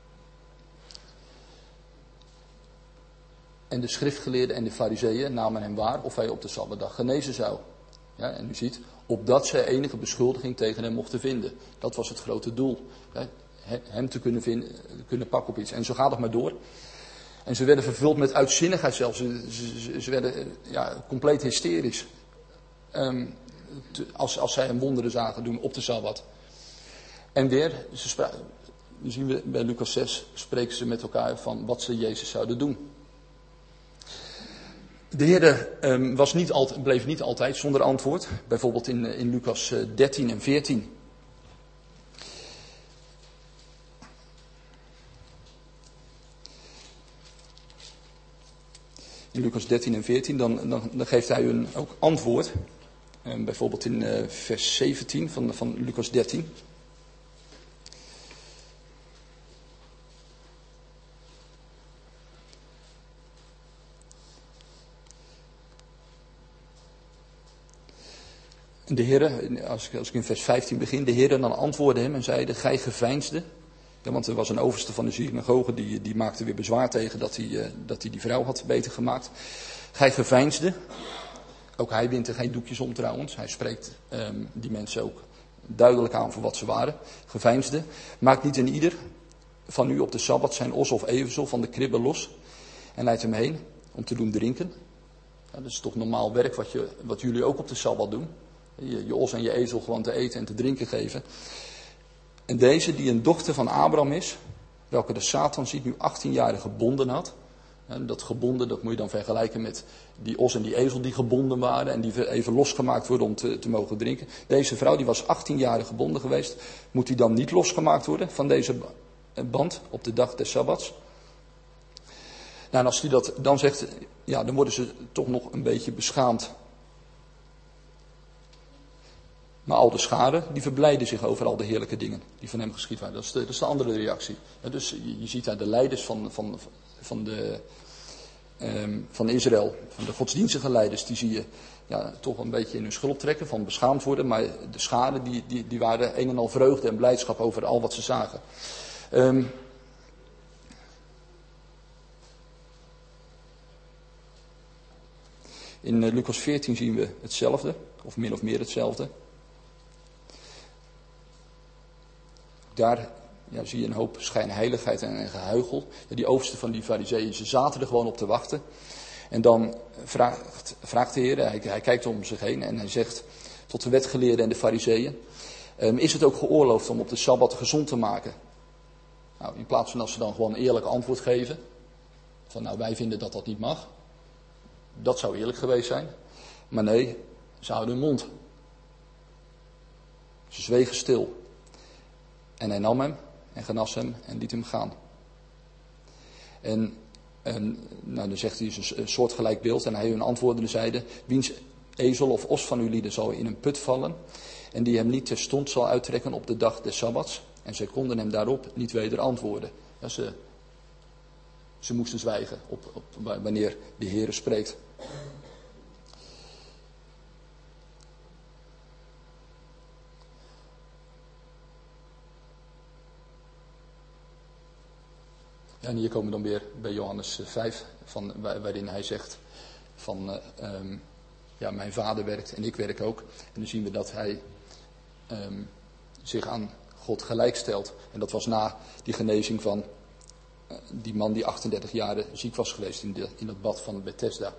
En de schriftgeleerden en de Farizeeën namen hem waar of hij op de Sabbatdag genezen zou. Ja, en u ziet, opdat zij enige beschuldiging tegen hem mochten vinden. Dat was het grote doel. Ja, hem te kunnen pakken op iets. En zo gaat het maar door. En ze werden vervuld met uitzinnigheid zelfs. Ze werden compleet hysterisch. Als zij hem wonderen zagen doen op de Sabbat. En weer, zien we bij Lucas 6, spreken ze met elkaar van wat ze Jezus zouden doen. De Heer bleef niet altijd zonder antwoord. Bijvoorbeeld in Lucas 13 en 14. In Lucas 13 en 14 dan geeft hij hun ook antwoord. Bijvoorbeeld in vers 17 van Lucas 13. De Heere, als ik in vers 15 begin, de Heere dan antwoordde hem en zeide, gij geveinsde. Ja, want er was een overste van de synagoge, die maakte weer bezwaar tegen dat hij die vrouw had beter gemaakt. Gij geveinsde Ook hij wint er geen doekjes om trouwens. Hij spreekt die mensen ook duidelijk aan voor wat ze waren. Geveinsden. Maakt niet een ieder van u op de Sabbat zijn os of ezel van de kribbe los. En leidt hem heen om te doen drinken. Ja, dat is toch normaal werk wat jullie ook op de Sabbat doen. Je os en je ezel gewoon te eten en te drinken geven. En deze die een dochter van Abraham is, welke de Satan ziet nu 18 jaar gebonden had. En dat gebonden, dat moet je dan vergelijken met die os en die ezel die gebonden waren en die even losgemaakt worden om te mogen drinken. Deze vrouw die was 18 jaar gebonden geweest. Moet die dan niet losgemaakt worden van deze band op de dag des Sabbats? Nou, en als hij dat dan zegt, ja, dan worden ze toch nog een beetje beschaamd. Maar al de scharen, die verblijden zich over al de heerlijke dingen die van hem geschied waren. Dat is de andere reactie. Ja, dus je ziet daar de leiders van Israël, van de godsdienstige leiders, die zie je toch een beetje in hun schulp trekken, van beschaamd worden. Maar de scharen, die waren een en al vreugde en blijdschap over al wat ze zagen. In Lucas 14 zien we hetzelfde, of min of meer hetzelfde. Daar zie je een hoop schijnheiligheid en gehuichel. Ja, die oversten van die farizeeën, ze zaten er gewoon op te wachten. En dan vraagt de Heer, hij kijkt om zich heen en hij zegt tot de wetgeleerden en de farizeeën: is het ook geoorloofd om op de Sabbat gezond te maken? Nou, in plaats van dat ze dan gewoon een eerlijk antwoord geven, van nou wij vinden dat dat niet mag. Dat zou eerlijk geweest zijn. Maar nee, ze houden hun mond. Ze zwegen stil. En hij nam hem en genas hem en liet hem gaan. En dan zegt hij een soortgelijk beeld. En hij hun antwoordende zeide: wiens ezel of os van uw lieden zal in een put vallen, en die hem niet terstond zal uittrekken op de dag des Sabbats. En zij konden hem daarop niet weder antwoorden. Ja, ze moesten zwijgen wanneer de Heere spreekt. Ja, en hier komen we dan weer bij Johannes 5, waarin hij zegt van mijn vader werkt en ik werk ook. En dan zien we dat hij zich aan God gelijk stelt. En dat was na die genezing van die man die 38 jaar ziek was geweest in het bad van Bethesda.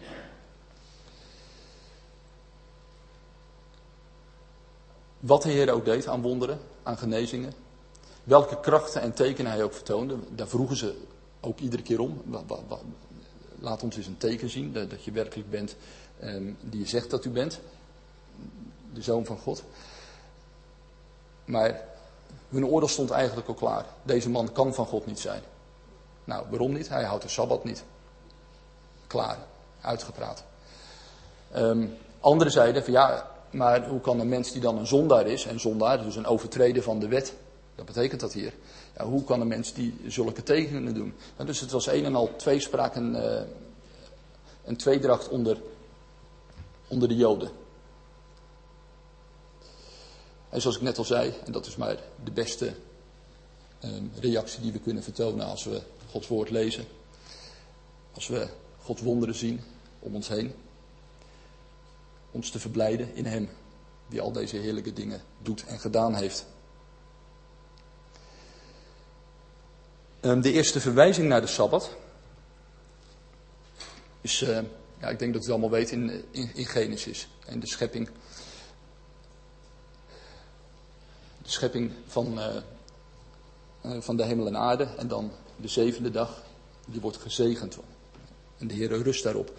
Wat de Heer ook deed aan wonderen, aan genezingen. Welke krachten en tekenen hij ook vertoonde, daar vroegen ze ook iedere keer om. Laat ons eens een teken zien, dat je werkelijk bent die je zegt dat u bent. De Zoon van God. Maar hun oordeel stond eigenlijk al klaar. Deze man kan van God niet zijn. Nou, waarom niet? Hij houdt de Sabbat niet. Klaar, uitgepraat. Anderen zeiden van ja, maar hoe kan een mens die dan een zondaar is, en zondaar, dus een overtreder van de wet, dat betekent dat hier. Ja, hoe kan een mens die zulke tekenen doen? Nou, dus het was een en al tweespraak en tweedracht onder de Joden. En zoals ik net al zei, en dat is maar de beste reactie die we kunnen vertonen als we Gods woord lezen. Als we Gods wonderen zien om ons heen. Ons te verblijden in Hem, die al deze heerlijke dingen doet en gedaan heeft. De eerste verwijzing naar de Sabbat is, ik denk dat u het allemaal weet, in Genesis. En de schepping van de hemel en aarde. En dan de zevende dag, die wordt gezegend. En de Heer rust daarop.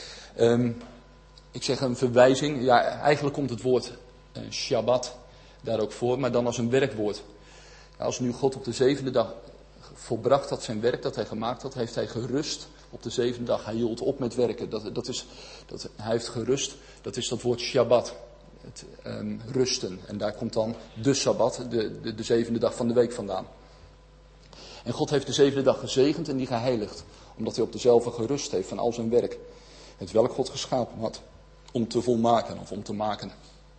Ik zeg een verwijzing. Ja, eigenlijk komt het woord Shabbat daar ook voor, maar dan als een werkwoord. Als nu God op de zevende dag volbracht had zijn werk dat hij gemaakt had, heeft hij gerust op de zevende dag. Hij hield op met werken. Hij heeft gerust, dat is dat woord Shabbat. Het rusten. En daar komt dan de Sabbat, de zevende dag van de week vandaan. En God heeft de zevende dag gezegend en die geheiligd. Omdat hij op dezelfde gerust heeft van al zijn werk. Het welk God geschapen had om te volmaken of om te maken.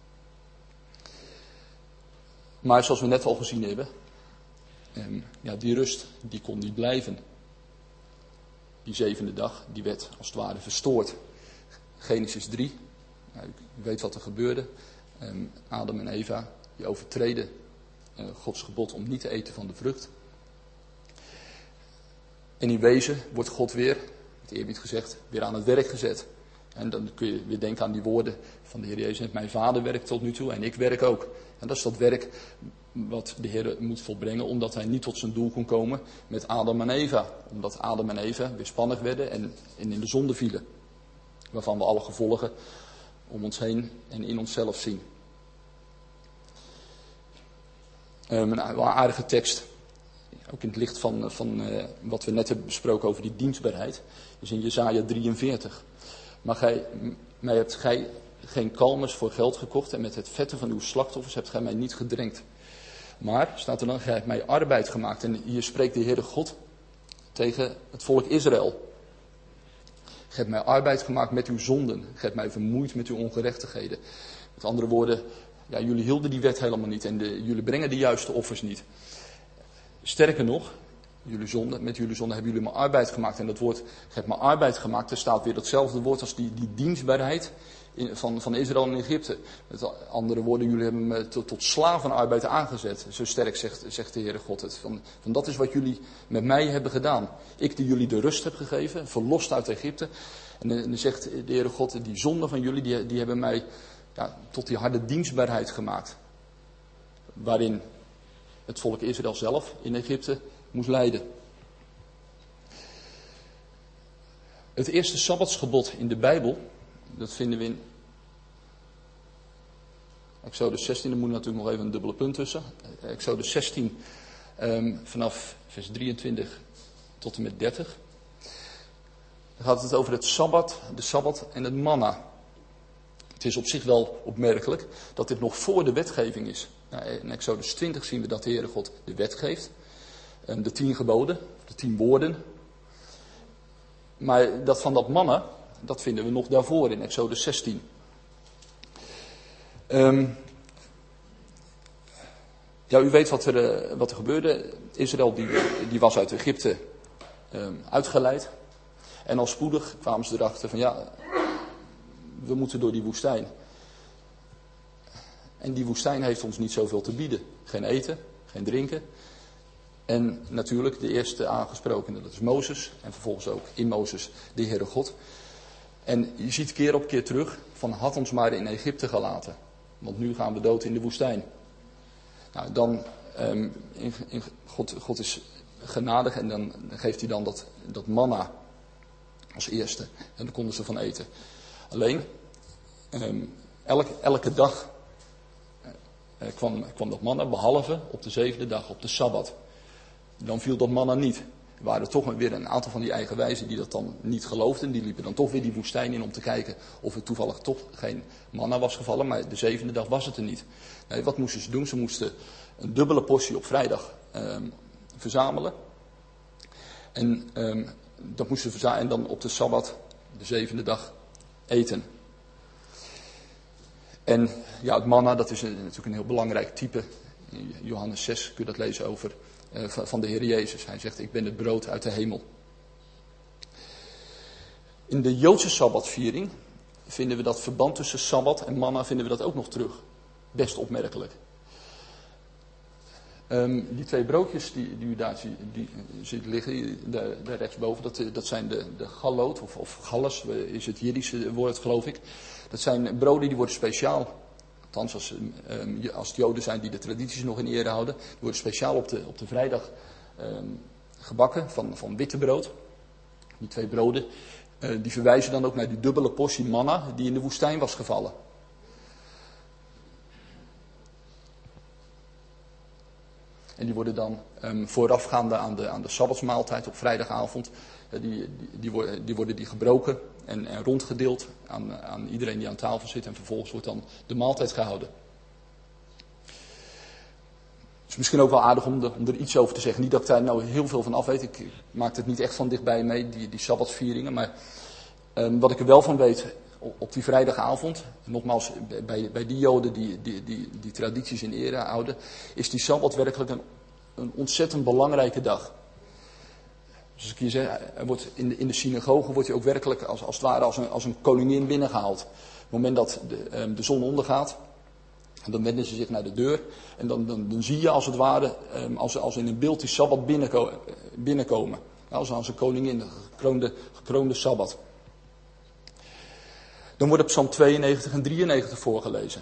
Maar zoals we net al gezien hebben, die rust, die kon niet blijven. Die zevende dag, die werd als het ware verstoord. Genesis 3, Nou, u weet wat er gebeurde. Adam en Eva, die overtreden Gods gebod om niet te eten van de vrucht. En in wezen wordt God weer, met eerbied gezegd, weer aan het werk gezet. En dan kun je weer denken aan die woorden van de Heer Jezus. Mijn Vader werkt tot nu toe en ik werk ook. En dat is dat werk wat de Heer moet volbrengen, omdat hij niet tot zijn doel kon komen met Adam en Eva. Omdat Adam en Eva weerspannig werden en in de zonde vielen. Waarvan we alle gevolgen om ons heen en in onszelf zien. Wel een aardige tekst. Ook in het licht van wat we net hebben besproken over die dienstbaarheid. Dus in Jesaja 43. Maar mij hebt gij geen kalmers voor geld gekocht en met het vetten van uw slachtoffers hebt gij mij niet gedrenkt. Maar, staat er dan, gij hebt mij arbeid gemaakt. En hier spreekt de Heere God tegen het volk Israël. Gij hebt mij arbeid gemaakt met uw zonden. Gij hebt mij vermoeid met uw ongerechtigheden. Met andere woorden, ja, jullie hielden die wet helemaal niet en jullie brengen de juiste offers niet. Sterker nog, met jullie zonde hebben jullie me arbeid gemaakt. En dat woord, gij hebt me arbeid gemaakt, er staat weer datzelfde woord als die dienstbaarheid van Israël in Egypte. Met andere woorden, jullie hebben me tot slavenarbeid aangezet. Zo sterk zegt de Heere God het. Van dat is wat jullie met mij hebben gedaan. Ik die jullie de rust heb gegeven, verlost uit Egypte. En dan zegt de Heere God, die zonden van jullie, die hebben mij tot die harde dienstbaarheid gemaakt. Waarin het volk Israël zelf in Egypte moest lijden. Het eerste sabbatsgebod in de Bijbel, dat vinden we in Exodus 16, er moet natuurlijk nog even een dubbele punt tussen. Exodus 16 vanaf vers 23 tot en met 30. Dan gaat het over het Sabbat, de Sabbat en het manna. Het is op zich wel opmerkelijk dat dit nog voor de wetgeving is. In Exodus 20 zien we dat de Heere God de wet geeft. De 10 geboden, de 10 woorden. Maar dat van dat manna, dat vinden we nog daarvoor in Exodus 16. U weet wat er gebeurde. Israël die was uit Egypte uitgeleid. En al spoedig kwamen ze erachter van we moeten door die woestijn. En die woestijn heeft ons niet zoveel te bieden. Geen eten, geen drinken. En natuurlijk de eerste aangesprokene, dat is Mozes. En vervolgens ook in Mozes de Heere God. En je ziet keer op keer terug van had ons maar in Egypte gelaten. Want nu gaan we dood in de woestijn. Nou, dan, God is genadig en dan geeft hij dan dat manna als eerste. En daar konden ze van eten. Alleen, elke dag kwam dat manna, behalve op de 7e dag, op de Sabbat. Dan viel dat manna niet. Er waren toch weer een aantal van die eigenwijzen die dat dan niet geloofden. Die liepen dan toch weer die woestijn in om te kijken of er toevallig toch geen manna was gevallen. Maar de 7e dag was het er niet. Nee, wat moesten ze doen? Ze moesten een dubbele portie op vrijdag verzamelen. En dat moesten ze verzamelen en dan op de Sabbat, de 7e dag, eten. En het manna, dat is natuurlijk een heel belangrijk type. In Johannes 6 kun je dat lezen over van de Heer Jezus. Hij zegt, ik ben het brood uit de hemel. In de Joodse Sabbatviering vinden we dat verband tussen Sabbat en manna vinden we dat ook nog terug. Best opmerkelijk. Die 2 broodjes die u daar ziet liggen, daar rechtsboven, dat zijn de galloot of galles, is het Jiddische woord geloof ik. Dat zijn broden die worden speciaal, althans als het Joden zijn die de tradities nog in ere houden, die worden speciaal op de vrijdag gebakken van witte brood. Die 2 broden, die verwijzen dan ook naar die dubbele portie manna die in de woestijn was gevallen. En die worden dan voorafgaande aan de sabbatsmaaltijd op vrijdagavond, die worden gebroken en rondgedeeld aan iedereen die aan tafel zit. En vervolgens wordt dan de maaltijd gehouden. Het is misschien ook wel aardig om er iets over te zeggen. Niet dat ik daar nou heel veel van af weet. Ik maak het niet echt van dichtbij mee, die sabbatsvieringen. Maar wat ik er wel van weet, op die vrijdagavond, nogmaals bij die Joden die tradities in ere houden, is die Sabbat werkelijk een ontzettend belangrijke dag. Dus ik hier zeg, er wordt in de synagoge wordt hij ook werkelijk als het ware als een koningin binnengehaald. Op het moment dat de zon ondergaat, dan wenden ze zich naar de deur. En dan zie je als het ware, als in een beeld die Sabbat binnenkomen. Als een koningin, de gekroonde Sabbat. Dan worden Psalm 92 en 93 voorgelezen.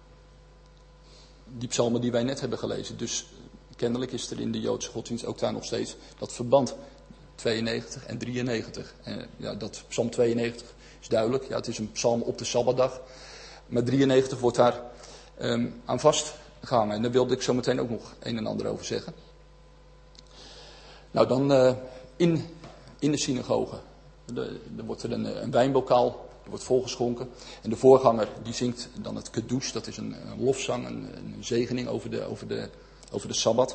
Die psalmen die wij net hebben gelezen. Dus kennelijk is er in de Joodse godsdienst ook daar nog steeds dat verband. 92 en 93. Dat psalm 92 is duidelijk. Ja, het is een psalm op de Sabbatdag. Maar 93 wordt daar aan vastgehangen. En daar wilde ik zo meteen ook nog een en ander over zeggen. Nou, dan in de synagoge. Er wordt er een wijnbokaal, er wordt volgeschonken. En de voorganger die zingt dan het Kedush. Dat is een lofzang, een zegening over de Sabbat.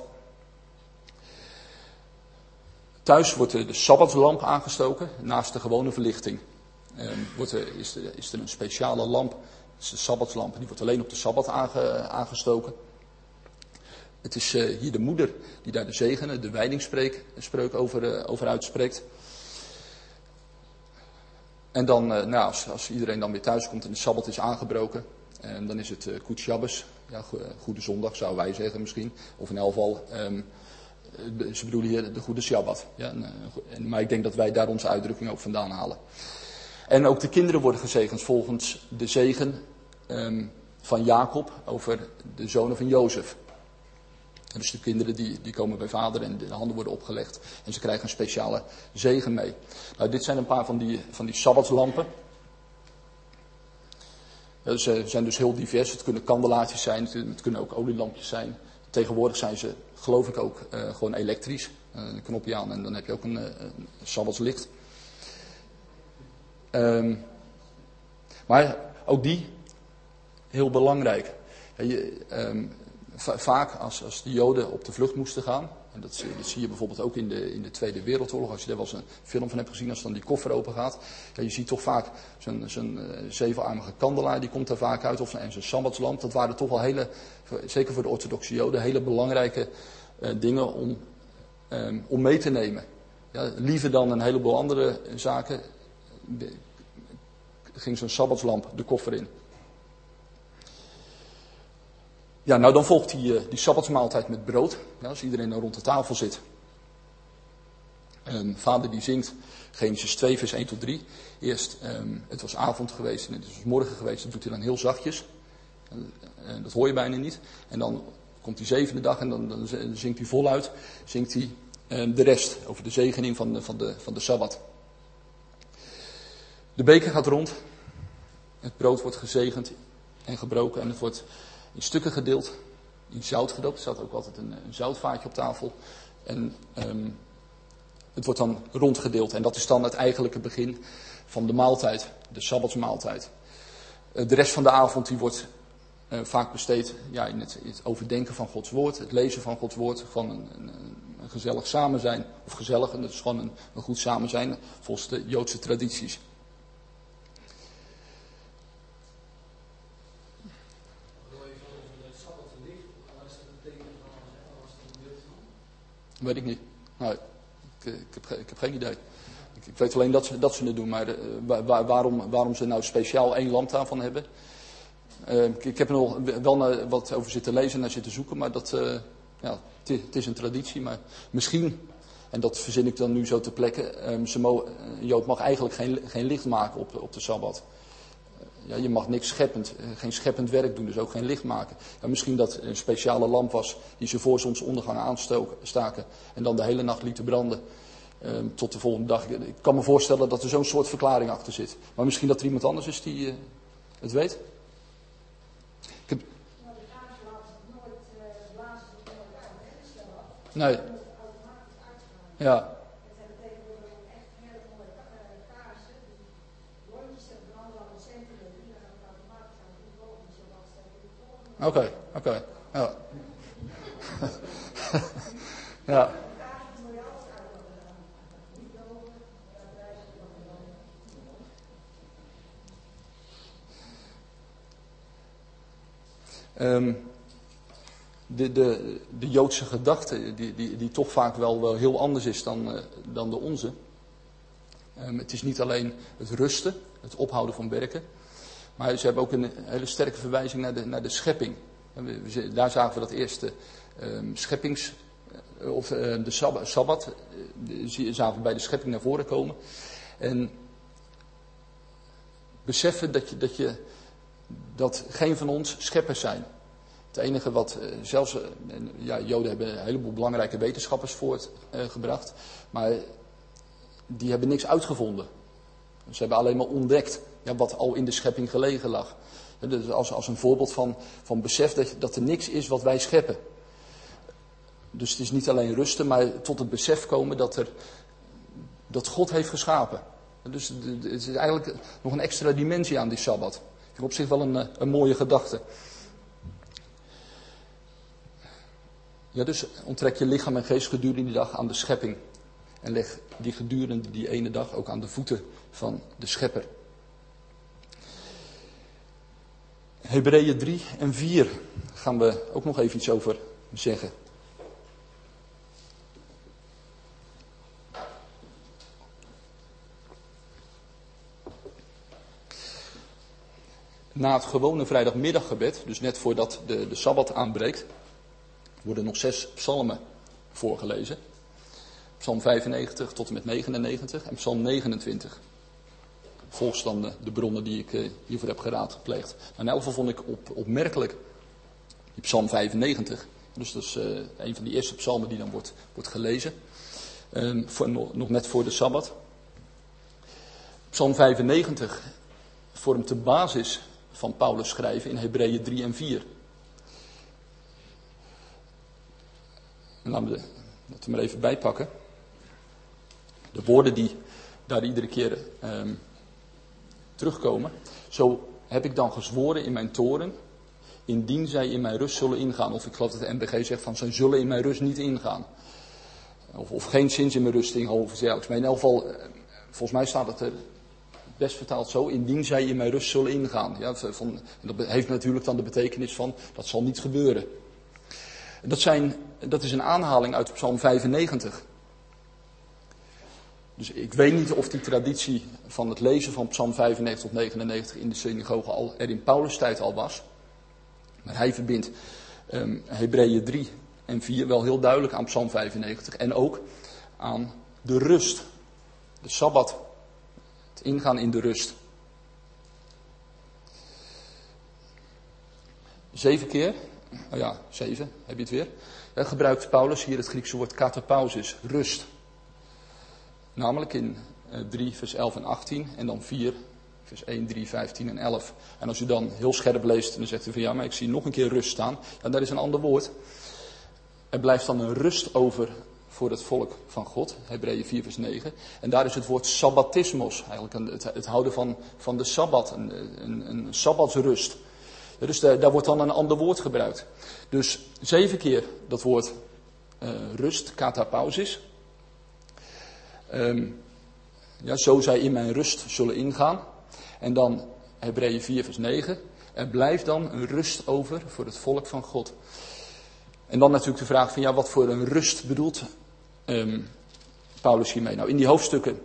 Thuis wordt de Sabbatslamp aangestoken, naast de gewone verlichting. Is er een speciale lamp, dat is de Sabbatslamp, die wordt alleen op de Sabbat aangestoken. Het is hier de moeder die daar de zegenen, de wijdingsspreuk over uitspreekt. En dan, als iedereen dan weer thuis komt en de Sabbat is aangebroken, dan is het Goed Shabbos, ja, Goede Zondag zouden wij zeggen misschien, of in elk geval... Ze bedoelen hier de Goede Shabbat. Ja, maar ik denk dat wij daar onze uitdrukking ook vandaan halen. En ook de kinderen worden gezegend volgens de zegen van Jacob over de zonen van Jozef. En dus de kinderen die komen bij vader en de handen worden opgelegd. En ze krijgen een speciale zegen mee. Nou, dit zijn een paar van die Sabbatslampen. Ja, ze zijn dus heel divers. Het kunnen kandelaartjes zijn, het kunnen ook olielampjes zijn. Tegenwoordig zijn ze, geloof ik ook, gewoon elektrisch. Een knopje aan en dan heb je ook een sabbatslicht. Maar ook die, heel belangrijk. Vaak als de Joden op de vlucht moesten gaan, en dat zie je bijvoorbeeld ook in de Tweede Wereldoorlog, als je daar wel eens een film van hebt gezien, als dan die koffer open gaat. Ja, je ziet toch vaak zo'n zevenarmige kandelaar, die komt er vaak uit, en zo'n sabbatslamp. Dat waren toch wel zeker voor de orthodoxe Joden, hele belangrijke dingen om mee te nemen. Ja, liever dan een heleboel andere zaken ging zo'n sabbatslamp de koffer in. Ja, nou dan volgt die sabbatsmaaltijd met brood. Ja, als iedereen dan rond de tafel zit. Vader die zingt Genesis 2 vers 1 tot 3. Eerst, het was avond geweest en het was morgen geweest. Dat doet hij dan heel zachtjes. Dat hoor je bijna niet. En dan komt die zevende dag en dan zingt hij voluit. Zingt hij de rest over de zegening van de Sabbat. De beker gaat rond. Het brood wordt gezegend en gebroken en het wordt in stukken gedeeld, in zout gedoopt. Er staat ook altijd een zoutvaatje op tafel. En het wordt dan rondgedeeld. En dat is dan het eigenlijke begin van de maaltijd, de Sabbatsmaaltijd. De rest van de avond die wordt vaak besteed in het overdenken van Gods woord. Het lezen van Gods woord, van een gezellig samen zijn. Of gezellig, en dat is gewoon een goed samen zijn volgens de Joodse tradities. Weet ik niet. Nou, ik heb geen idee. Ik weet alleen dat ze het doen, maar waarom ze nou speciaal één lamp daarvan hebben. Ik heb er nog wel wat over zitten lezen en naar zitten zoeken, maar het is een traditie. Maar misschien, en dat verzin ik dan nu zo ter plekke, een Jood mag eigenlijk geen licht maken op de Sabbat. Ja, je mag niks geen scheppend werk doen, dus ook geen licht maken. Ja, misschien dat een speciale lamp was die ze voor zonsondergang aanstaken en dan de hele nacht lieten branden tot de volgende dag. Ik kan me voorstellen dat er zo'n soort verklaring achter zit. Maar misschien dat er iemand anders is die het weet. Nee. Ja. Oké. Ja. Ja. de Joodse gedachte, die toch vaak wel heel anders is dan de onze. Het is niet alleen het rusten, het ophouden van werken. Maar ze hebben ook een hele sterke verwijzing naar de schepping. Daar zagen we dat eerste de Sabbat, zagen we bij de schepping naar voren komen. En beseffen dat geen van ons scheppers zijn. Het enige wat Joden hebben een heleboel belangrijke wetenschappers voortgebracht, maar die hebben niks uitgevonden. Ze hebben alleen maar ontdekt wat al in de schepping gelegen lag. Dus als een voorbeeld van besef dat er niks is wat wij scheppen. Dus het is niet alleen rusten, maar tot het besef komen dat God heeft geschapen. Dus het is eigenlijk nog een extra dimensie aan die Sabbat. Ik vind op zich wel een mooie gedachte. Ja, dus onttrek je lichaam en geest gedurende die dag aan de schepping. En leg die gedurende die ene dag ook aan de voeten van de schepper. Hebreeën 3 en 4 gaan we ook nog even iets over zeggen. Na het gewone vrijdagmiddaggebed, dus net voordat de Sabbat aanbreekt, worden nog 6 psalmen voorgelezen. Psalm 95 tot en met 99 en psalm 29. Volgens dan de bronnen die ik hiervoor heb geraadgepleegd. Maar in elk geval vond ik opmerkelijk die psalm 95. Dus dat is een van die eerste psalmen die dan wordt gelezen. Nog net voor de Sabbat. Psalm 95 vormt de basis van Paulus' schrijven in Hebreeën 3 en 4. En laten we dat maar even bijpakken. De woorden die daar iedere keer terugkomen. Zo heb ik dan gezworen in mijn toren, indien zij in mijn rust zullen ingaan. Of ik geloof dat de NBG zegt van, zij zullen in mijn rust niet ingaan. Of geen zins in mijn rust ingaan. Maar in elk geval, volgens mij staat het er best vertaald zo, indien zij in mijn rust zullen ingaan. Ja, dat heeft natuurlijk dan de betekenis van, dat zal niet gebeuren. Dat is een aanhaling uit Psalm 95. Dus ik weet niet of die traditie van het lezen van Psalm 95 tot 99 in de synagoge er in Paulus' tijd al was. Maar hij verbindt Hebreeën 3 en 4 wel heel duidelijk aan Psalm 95. En ook aan de rust. De Sabbat. Het ingaan in de rust. 7 keer, 7, heb je het weer. Gebruikt Paulus hier het Griekse woord katapausis, rust. Namelijk in 3 vers 11 en 18 en dan 4 vers 1, 3, 15 en 11. En als u dan heel scherp leest, dan zegt u van ja, maar ik zie nog een keer rust staan. Ja, daar is een ander woord. Er blijft dan een rust over voor het volk van God, Hebreeën 4 vers 9. En daar is het woord sabbatismos, eigenlijk het houden van de Sabbat, een Sabbatsrust. Ja, dus daar wordt dan een ander woord gebruikt. Dus 7 keer dat woord rust, katapausis. Zo zij in mijn rust zullen ingaan. En dan Hebreeën 4 vers 9. Er blijft dan een rust over voor het volk van God. En dan natuurlijk de vraag van wat voor een rust bedoelt Paulus hiermee. Nou, in die hoofdstukken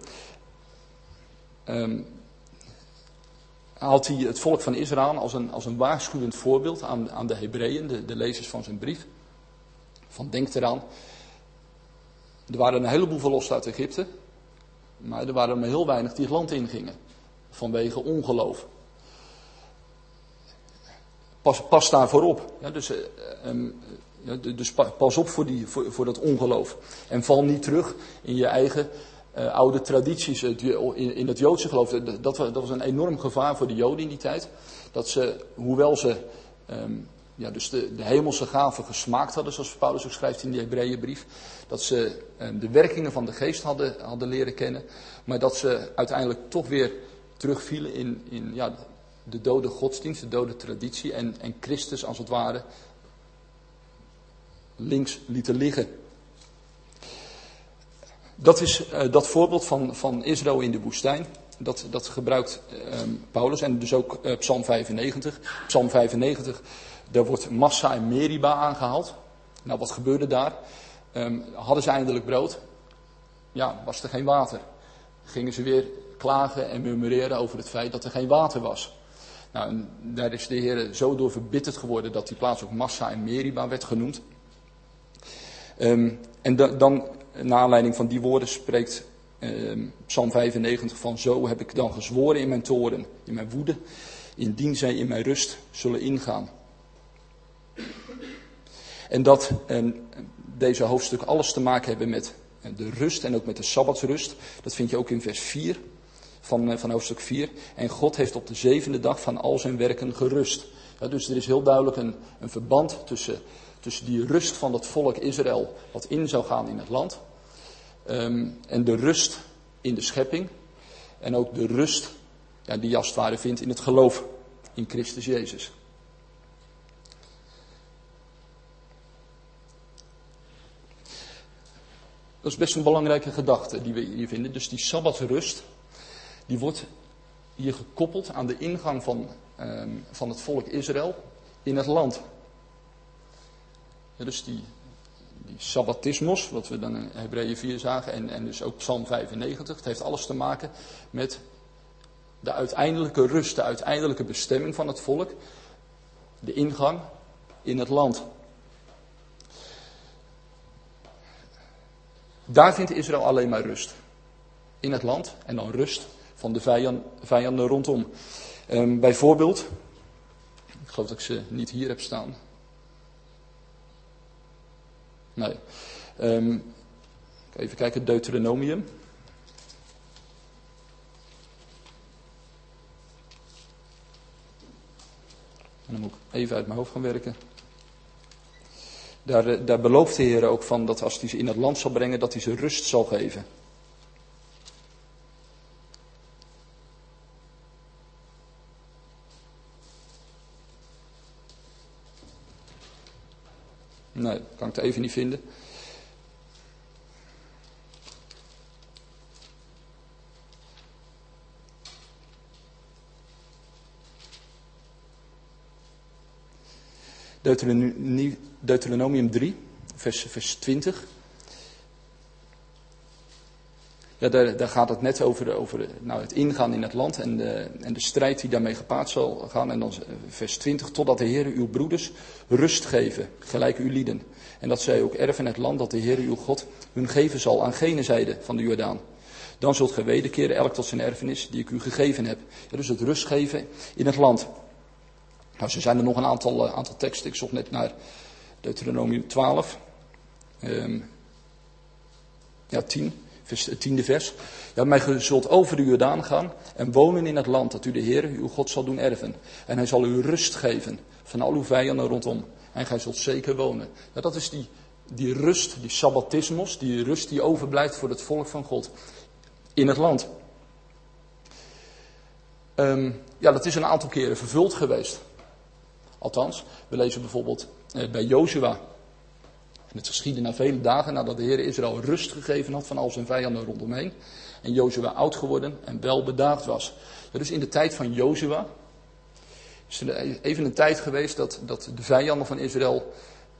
haalt hij het volk van Israël als een waarschuwend voorbeeld aan de Hebreeën, de lezers van zijn brief. Van denk eraan. Er waren een heleboel verlost uit Egypte. Maar er waren maar heel weinig die het land ingingen. Vanwege ongeloof. Pas daarvoor op. Ja, dus pas op voor dat ongeloof. En val niet terug in je eigen oude tradities. In het Joodse geloof. Dat was een enorm gevaar voor de Joden in die tijd. Dat ze, hoewel ze dus de hemelse gaven gesmaakt hadden, zoals Paulus ook schrijft in die Hebreeënbrief. Dat ze de werkingen van de geest hadden leren kennen. Maar dat ze uiteindelijk toch weer terugvielen in de dode godsdienst, de dode traditie. En Christus als het ware links lieten liggen. Dat is dat voorbeeld van Israël in de woestijn. Dat gebruikt Paulus en dus ook Psalm 95. Psalm 95, daar wordt Massa en Meriba aangehaald. Nou, wat gebeurde daar? Hadden ze eindelijk brood? Ja, was er geen water. Gingen ze weer klagen en murmureren over het feit dat er geen water was. Nou, en daar is de Heer zo door verbitterd geworden dat die plaats ook Massa en Meriba werd genoemd. En dan, naar aanleiding van die woorden, spreekt Psalm 95 van: zo heb ik dan gezworen in mijn toorn, in mijn woede, indien zij in mijn rust zullen ingaan. En dat deze hoofdstuk alles te maken hebben met de rust en ook met de Sabbatsrust. Dat vind je ook in vers 4 van hoofdstuk 4. En God heeft op de 7e dag van al zijn werken gerust. Ja, dus er is heel duidelijk een verband tussen die rust van het volk Israël, wat in zou gaan in het land. En de rust in de schepping. En ook de rust die je als het ware vindt in het geloof in Christus Jezus. Dat is best een belangrijke gedachte die we hier vinden. Dus die Sabbatsrust, die wordt hier gekoppeld aan de ingang van het volk Israël in het land. Ja, dus die sabbatismos, wat we dan in Hebreeën 4 zagen, en dus ook Psalm 95, het heeft alles te maken met de uiteindelijke rust, de uiteindelijke bestemming van het volk, de ingang in het land. Daar vindt Israël alleen maar rust. In het land en dan rust van de vijanden rondom. Bijvoorbeeld, ik geloof dat ik ze niet hier heb staan. Nee. Even kijken, Deuteronomium. En dan moet ik even uit mijn hoofd gaan werken. Daar belooft de Heer ook van dat als hij ze in het land zal brengen, dat hij ze rust zal geven. Nee, kan ik het even niet vinden. Deuteronomium 3, vers 20. Ja, daar gaat het net over het ingaan in het land en de strijd die daarmee gepaard zal gaan. En dan vers 20, totdat de Heere uw broeders rust geven, gelijk uw lieden. En dat zij ook erven het land dat de Heere uw God hun geven zal aan gene zijde van de Jordaan. Dan zult gij wederkeren elk tot zijn erfenis die ik u gegeven heb. Ja, dus het rust geven in het land. Nou, zo zijn er nog een aantal teksten. Ik zocht net naar Deuteronomium 12. 10. Het 10e vers. Ja, maar gij zult over de Jordaan gaan en wonen in het land dat u de Heer, uw God, zal doen erven. En hij zal u rust geven van al uw vijanden rondom. En gij zult zeker wonen. Ja, dat is die rust, die sabbatismos, die rust die overblijft voor het volk van God in het land. Dat is een aantal keren vervuld geweest. Althans, we lezen bijvoorbeeld bij Jozua. En het geschiedde na vele dagen nadat de Heer Israël rust gegeven had van al zijn vijanden rondomheen. En Jozua oud geworden en wel bedaagd was. Ja, dus in de tijd van Jozua is er even een tijd geweest dat de vijanden van Israël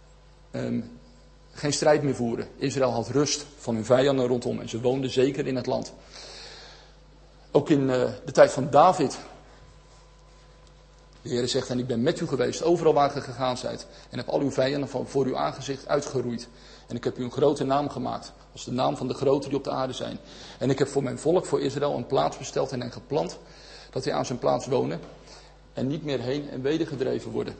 geen strijd meer voeren. Israël had rust van hun vijanden rondom en ze woonden zeker in het land. Ook in de tijd van David. De Heer zegt, en ik ben met u geweest, overal waar ge gegaan zijt. En heb al uw vijanden van voor uw aangezicht uitgeroeid. En ik heb u een grote naam gemaakt, als de naam van de groten die op de aarde zijn. En ik heb voor mijn volk, voor Israël, een plaats besteld en hen geplant, dat hij aan zijn plaats wonen. En niet meer heen en weder gedreven worden.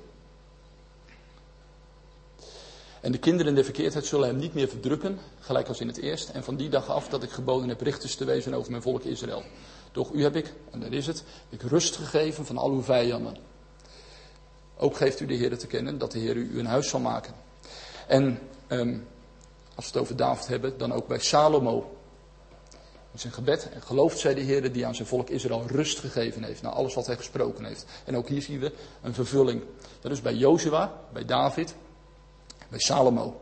En de kinderen der verkeerdheid zullen hem niet meer verdrukken, gelijk als in het eerst. En van die dag af dat ik geboden heb richters te wezen over mijn volk Israël. Doch u heb ik, en daar is het, ik rust gegeven van al uw vijanden. Ook geeft u de Heer te kennen dat de Heer u een huis zal maken. En als we het over David hebben, dan ook bij Salomo. In zijn gebed, en gelooft zij de Heer die aan zijn volk Israël rust gegeven heeft, naar alles wat hij gesproken heeft. En ook hier zien we een vervulling. Dat is bij Jozua, bij David, bij Salomo.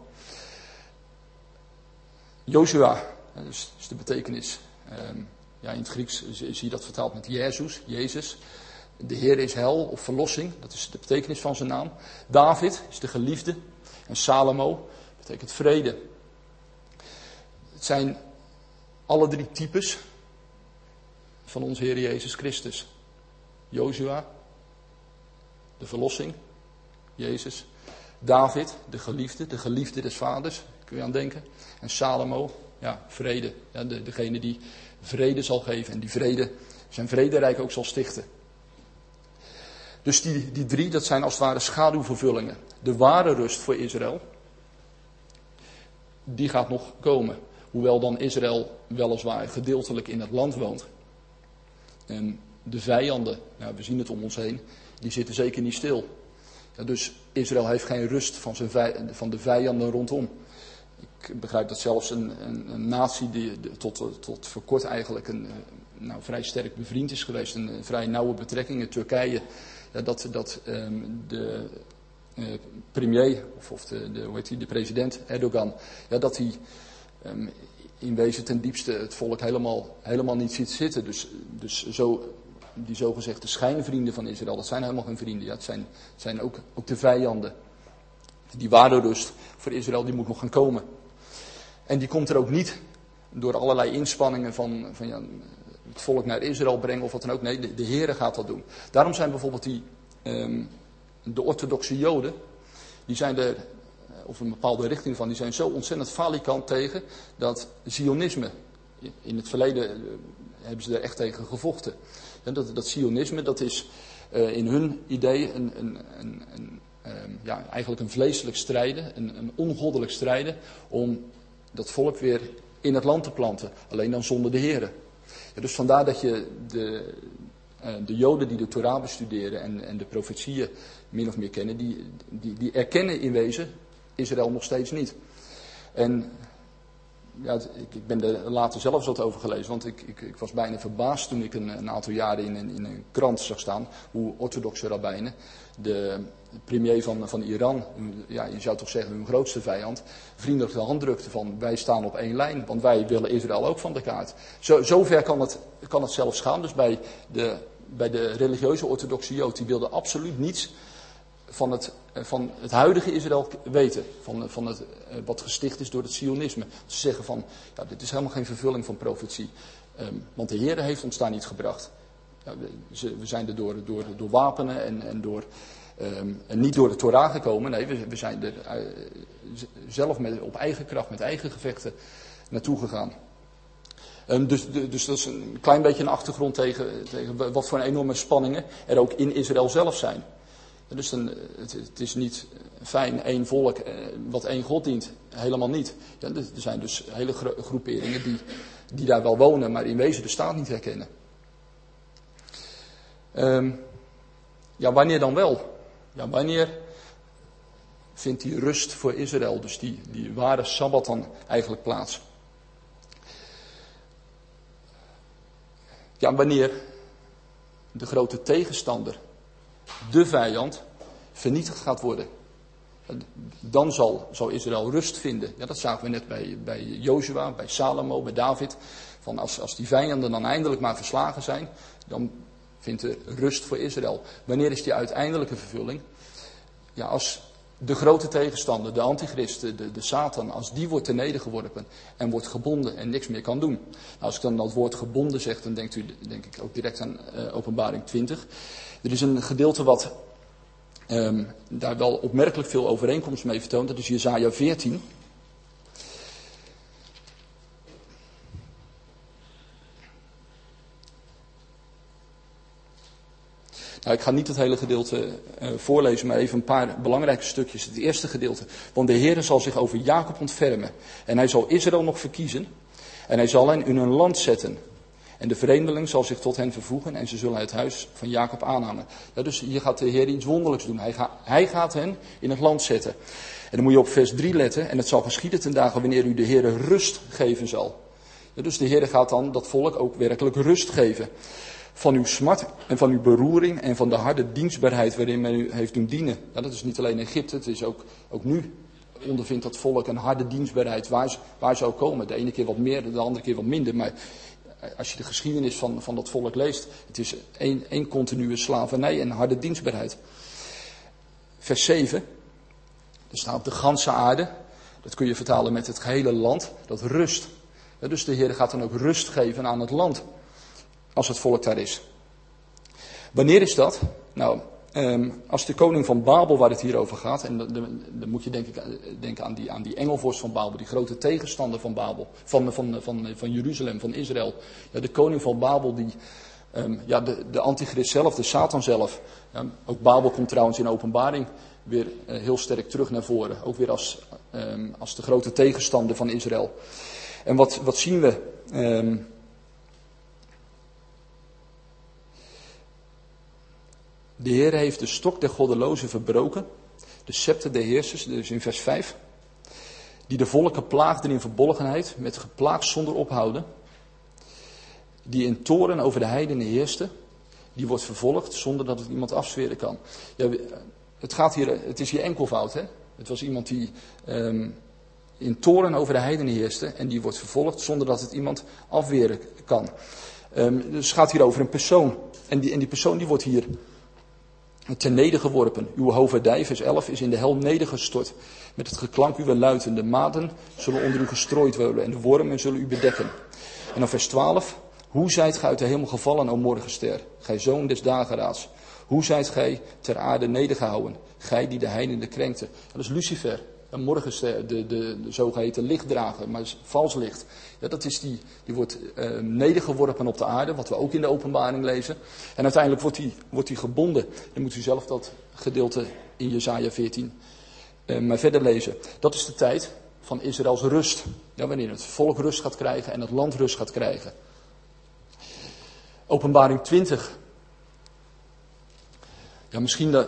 Jozua, dat is de betekenis. In het Grieks zie je dat vertaald met Jezus. De Heer is hel of verlossing, dat is de betekenis van zijn naam. David is de geliefde En Salomo betekent vrede. Het zijn alle 3 types van onze Heer Jezus Christus. Jozua, de verlossing, Jezus. David, de geliefde des vaders, kun je aan denken. En Salomo, ja, vrede. Ja, degene die vrede zal geven en die vrede, zijn vrederijk ook zal stichten. Dus die 3, dat zijn als het ware schaduwvervullingen. De ware rust voor Israël, die gaat nog komen. Hoewel dan Israël weliswaar gedeeltelijk in het land woont. En de vijanden, nou, we zien het om ons heen, die zitten zeker niet stil. Ja, dus Israël heeft geen rust van de vijanden rondom. Ik begrijp dat zelfs een natie die tot voor kort eigenlijk vrij sterk bevriend is geweest. Een vrij nauwe betrekkingen, Turkije. Ja, dat de premier, of de president Erdogan, ja, dat hij in wezen ten diepste het volk helemaal niet ziet zitten. Dus die zogezegde schijnvrienden van Israël, dat zijn helemaal geen vrienden. Ja, het zijn ook de vijanden. Die ware rust voor Israël, die moet nog gaan komen. En die komt er ook niet door allerlei inspanningen van het volk naar Israël brengen of wat dan ook. Nee, de Heere gaat dat doen. Daarom zijn bijvoorbeeld de orthodoxe Joden, die zijn er, of een bepaalde richting van, die zijn zo ontzettend falikant tegen dat Zionisme, in het verleden hebben ze er echt tegen gevochten. En dat Zionisme, dat is in hun idee eigenlijk een vleeselijk strijden, een ongoddelijk strijden om dat volk weer in het land te planten. Alleen dan zonder de Heere. Ja, dus vandaar dat je de Joden die de Torah bestuderen en de profetieën min of meer kennen, die erkennen in wezen Israël nog steeds niet. En ja, ik ben er later zelfs wat over gelezen, want ik was bijna verbaasd toen ik een aantal jaren in een krant zag staan hoe orthodoxe rabbijnen de premier van Iran, ja, je zou toch zeggen hun grootste vijand, vriendelijk de hand drukte van wij staan op één lijn, want wij willen Israël ook van de kaart. Zover kan het zelfs gaan, dus bij de religieuze orthodoxe Jood, die wilde absoluut niets van het huidige Israël weten, van wat gesticht is door het Zionisme. Ze zeggen van, ja, dit is helemaal geen vervulling van profetie, want de Heere heeft ons daar niet gebracht. Ja, we zijn er door wapenen en niet door de Torah gekomen. Nee, we zijn er zelf op eigen kracht, met eigen gevechten naartoe gegaan. Dus dat is een klein beetje een achtergrond tegen wat voor enorme spanningen er ook in Israël zelf zijn. Dus het is niet fijn één volk wat één God dient. Helemaal niet. Ja, er zijn dus hele groeperingen die daar wel wonen, maar in wezen de staat niet herkennen. Ja, wanneer dan wel? Ja, wanneer vindt die rust voor Israël, dus die ware Sabbat dan eigenlijk plaats? Ja, wanneer de grote tegenstander, de vijand, vernietigd gaat worden. Dan zal Israël rust vinden. Ja, dat zagen we net bij Jozua, bij Salomo, bij David. Van als die vijanden dan eindelijk maar verslagen zijn, dan vindt er rust voor Israël. Wanneer is die uiteindelijke vervulling? Ja, als de grote tegenstander, de antichrist, de Satan, als die wordt ternedergeworpen en wordt gebonden en niks meer kan doen. Nou, als ik dan dat woord gebonden zeg, dan denk ik ook direct aan Openbaring 20. Er is een gedeelte wat daar wel opmerkelijk veel overeenkomst mee vertoont. Dat is Jesaja 14. Nou, ik ga niet het hele gedeelte voorlezen, maar even een paar belangrijke stukjes. Het eerste gedeelte. Want de Heere zal zich over Jacob ontfermen. En hij zal Israël nog verkiezen. En hij zal hen in hun land zetten. En de vreemdeling zal zich tot hen vervoegen en ze zullen het huis van Jacob aanhangen. Ja, dus hier gaat de Heer iets wonderlijks doen. Hij gaat hen in het land zetten. En dan moet je op vers 3 letten. En het zal geschieden ten dagen wanneer u de Heer rust geven zal. Ja, dus de Heer gaat dan dat volk ook werkelijk rust geven. Van uw smart en van uw beroering en van de harde dienstbaarheid waarin men u heeft doen dienen. Ja, dat is niet alleen Egypte, het is ook nu ondervindt dat volk een harde dienstbaarheid waar ze ook komen. De ene keer wat meer, de andere keer wat minder. Maar als je de geschiedenis van dat volk leest, het is één continue slavernij en harde dienstbaarheid. Vers 7. Er staat de ganse aarde. Dat kun je vertalen met het gehele land. Dat rust. Dus de Heer gaat dan ook rust geven aan het land. Als het volk daar is. Wanneer is dat? Nou, als de koning van Babel, waar het hier over gaat. En dan moet je denken aan die engelvorst van Babel. Die grote tegenstander van Babel. Van Jeruzalem, van Israël. Ja, de koning van Babel, de antichrist zelf, de Satan zelf. Ook Babel komt trouwens in Openbaring weer heel sterk terug naar voren. Ook weer als de grote tegenstander van Israël. En wat zien we? De Heer heeft de stok der goddelozen verbroken. De scepter der heersers, dus in vers 5. Die de volken plaagden in verbolgenheid, met geplaagd zonder ophouden. Die in toorn over de heidenen heerste. Die wordt vervolgd zonder dat het iemand afzweren kan. Ja, het is hier enkelvoud, hè? Het was iemand die in toorn over de heidenen heerste. En die wordt vervolgd zonder dat het iemand afweren kan. Dus het gaat hier over een persoon. En die persoon die wordt hier ten nedergeworpen. Uw hoofdij, vers 11, is in de hel nedergestort. Met het geklank uw luiten. De maden zullen onder u gestrooid worden. En de wormen zullen u bedekken. En dan vers 12. Hoe zijt gij uit de hemel gevallen, o morgenster? Gij zoon des dageraads. Hoe zijt gij ter aarde nedergehouden? Gij die de heidenen krenkte. Dat is Lucifer. Een morgenster, de zogeheten lichtdrager, maar is vals licht. Ja, dat is die wordt nedergeworpen op de aarde, wat we ook in de Openbaring lezen. En uiteindelijk wordt die gebonden. Dan moet u zelf dat gedeelte in Jesaja 14 maar verder lezen. Dat is de tijd van Israëls rust. Ja, wanneer het volk rust gaat krijgen en het land rust gaat krijgen. Openbaring 20. Ja, misschien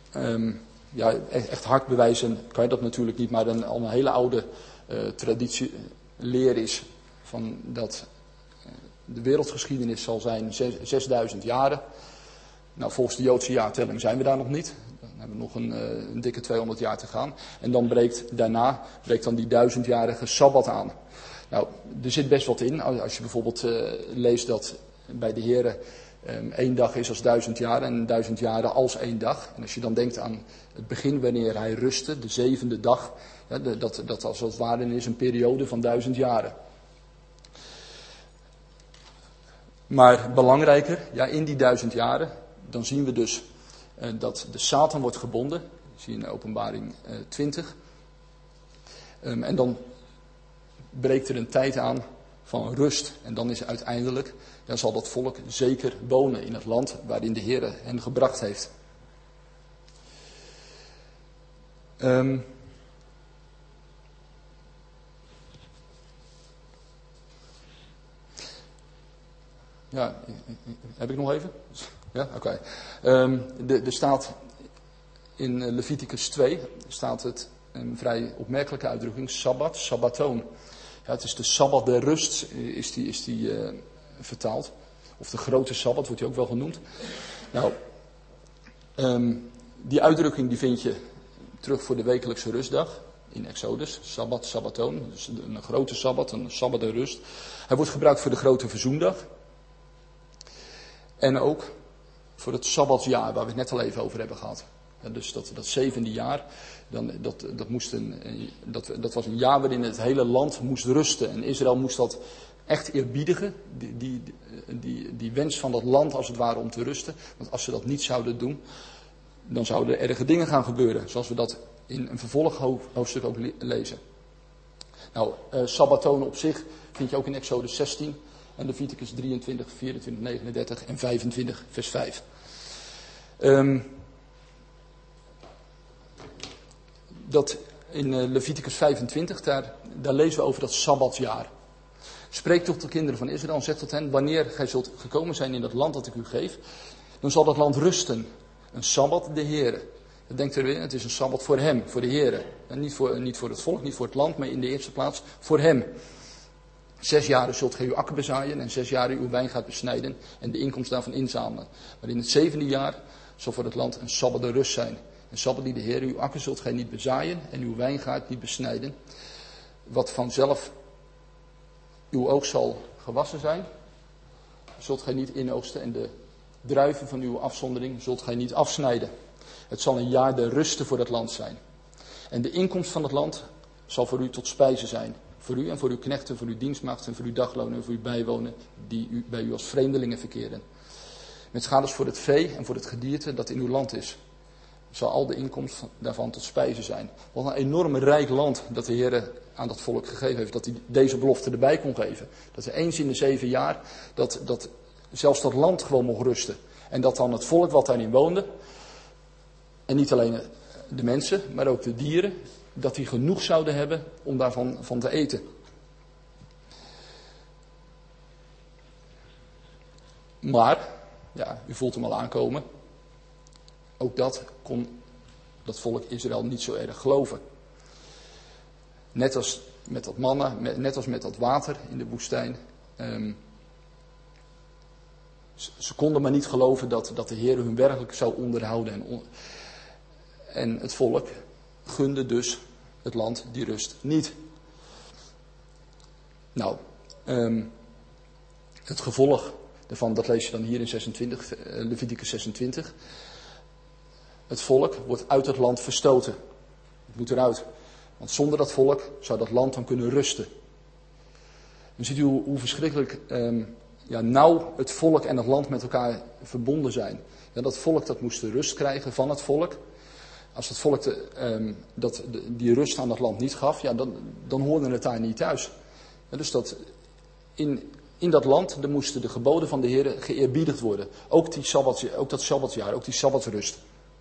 echt hard bewijzen kan je dat natuurlijk niet, maar al een hele oude traditie, leer is van dat de wereldgeschiedenis zal zijn 6000 jaren. Nou, volgens de Joodse jaartelling zijn we daar nog niet. Dan hebben we nog een dikke 200 jaar te gaan. En dan daarna breekt dan die 1000-jarige Sabbat aan. Nou, er zit best wat in. Als je bijvoorbeeld leest dat bij de Here 1 dag is als 1000 jaar en 1000 jaren als 1 dag. En als je dan denkt aan het begin wanneer hij rustte, de 7e dag, ja, dat als het ware is een periode van 1000 jaren. Maar belangrijker, ja, in die 1000 jaren, dan zien we dus dat de Satan wordt gebonden. Dat zie je in Openbaring 20. En dan breekt er een tijd aan van rust. En dan is uiteindelijk, dan zal dat volk zeker wonen in het land waarin de Heer hen gebracht heeft. Ja, heb ik nog even? Ja, oké. Er staat in Leviticus 2, staat het een vrij opmerkelijke uitdrukking, Sabbat, Sabbatoon. Ja, het is de Sabbat der rust, is die vertaald. Of de grote Sabbat wordt die ook wel genoemd. Nou, die uitdrukking die vind je terug voor de wekelijkse rustdag in Exodus. Sabbat, Sabbatoon. Dus een grote Sabbat, een Sabbat der rust. Hij wordt gebruikt voor de grote verzoendag. En ook voor het Sabbatsjaar, waar we het net al even over hebben gehad. Ja, dus dat 7e jaar, dat was een jaar waarin het hele land moest rusten. En Israël moest dat echt eerbiedigen, die wens van dat land als het ware om te rusten. Want als ze dat niet zouden doen, dan zouden er erge dingen gaan gebeuren. Zoals we dat in een vervolghoofdstuk ook lezen. Nou, Sabbatonen op zich vind je ook in Exodus 16... En Leviticus 23, 24, 39 en 25, vers 5. Dat in Leviticus 25, daar lezen we over dat Sabbatsjaar. Spreek tot de kinderen van Israël en zeg tot hen, wanneer gij zult gekomen zijn in het land dat ik u geef, dan zal dat land rusten. Een Sabbat de Heere. Denkt er weer, het is een Sabbat voor hem, voor de Heere. En niet voor het volk, niet voor het land, maar in de eerste plaats voor hem. 6 jaren zult gij uw akker bezaaien en 6 jaren uw wijngaard besnijden en de inkomst daarvan inzamelen. Maar in het 7e jaar zal voor het land een Sabbat de rust zijn. Een Sabbat die de Heer, uw akker zult gij niet bezaaien en uw wijngaard niet besnijden. Wat vanzelf uw oogst zal gewassen zijn, zult gij niet inoogsten en de druiven van uw afzondering zult gij niet afsnijden. Het zal een jaar de rusten voor het land zijn. En de inkomst van het land zal voor u tot spijze zijn. Voor u en voor uw knechten, voor uw dienstmaagd en voor uw daglonen en voor uw bijwonen die bij u als vreemdelingen verkeren. Met schades voor het vee en voor het gedierte dat in uw land is. Zal al de inkomst daarvan tot spijze zijn. Wat een enorm rijk land dat de Heer aan dat volk gegeven heeft. Dat hij deze belofte erbij kon geven. Dat er eens in de 7 jaar, dat zelfs dat land gewoon mocht rusten. En dat dan het volk wat daarin woonde, en niet alleen de mensen, maar ook de dieren, dat die genoeg zouden hebben om daarvan te eten. Maar, ja, u voelt hem al aankomen. Ook dat kon dat volk Israël niet zo erg geloven. Net als met dat manna, net als met dat water in de woestijn. Ze konden maar niet geloven dat de Heer hun werkelijk zou onderhouden. En het volk gunde dus het land die rust niet. Nou, het gevolg daarvan, dat lees je dan hier in 26, Leviticus 26. Het volk wordt uit het land verstoten. Het moet eruit. Want zonder dat volk zou dat land dan kunnen rusten. Dan ziet u hoe verschrikkelijk nauw het volk en het land met elkaar verbonden zijn. Ja, dat volk dat moest de rust krijgen van het volk. Als het volk die rust aan dat land niet gaf, ja, dan hoorde het daar niet thuis. Ja, dus dat in dat land dan moesten de geboden van de Heer geëerbiedigd worden. Ook dat Sabbatsjaar, ook die Sabbatsrust.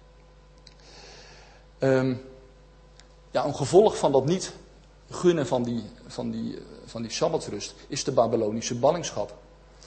Een gevolg van dat niet gunnen van die Sabbatsrust is de Babylonische ballingschap.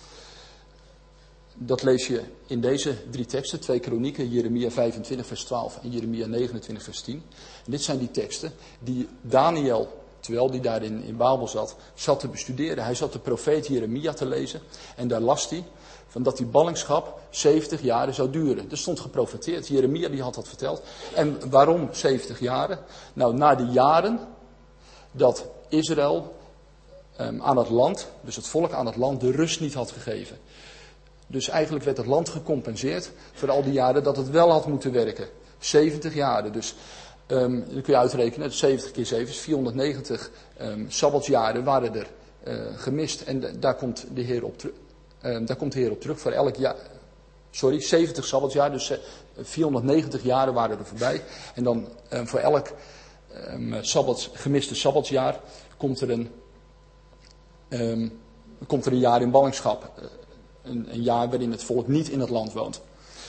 Dat lees je in deze 3 teksten, 2 Kronieken, Jeremia 25 vers 12 en Jeremia 29 vers 10. En dit zijn die teksten die Daniel, terwijl hij daar in Babel zat te bestuderen. Hij zat de profeet Jeremia te lezen en daar las hij van dat die ballingschap 70 jaren zou duren. Er stond geprofeteerd, Jeremia die had dat verteld. En waarom 70 jaren? Nou, na de jaren dat Israël aan het land, dus het volk aan het land, de rust niet had gegeven. Dus eigenlijk werd het land gecompenseerd voor al die jaren dat het wel had moeten werken. 70 jaren. Dus dan kun je uitrekenen, 70 keer 7 is 490 sabbatsjaren waren er gemist. En daar komt de Heer op terug. Daar komt de Heer op terug voor elk jaar. 70 sabbatsjaar, dus 490 jaren waren er voorbij. En dan voor elk gemiste sabbatsjaar komt er een jaar in ballingschap. Een jaar waarin het volk niet in het land woont.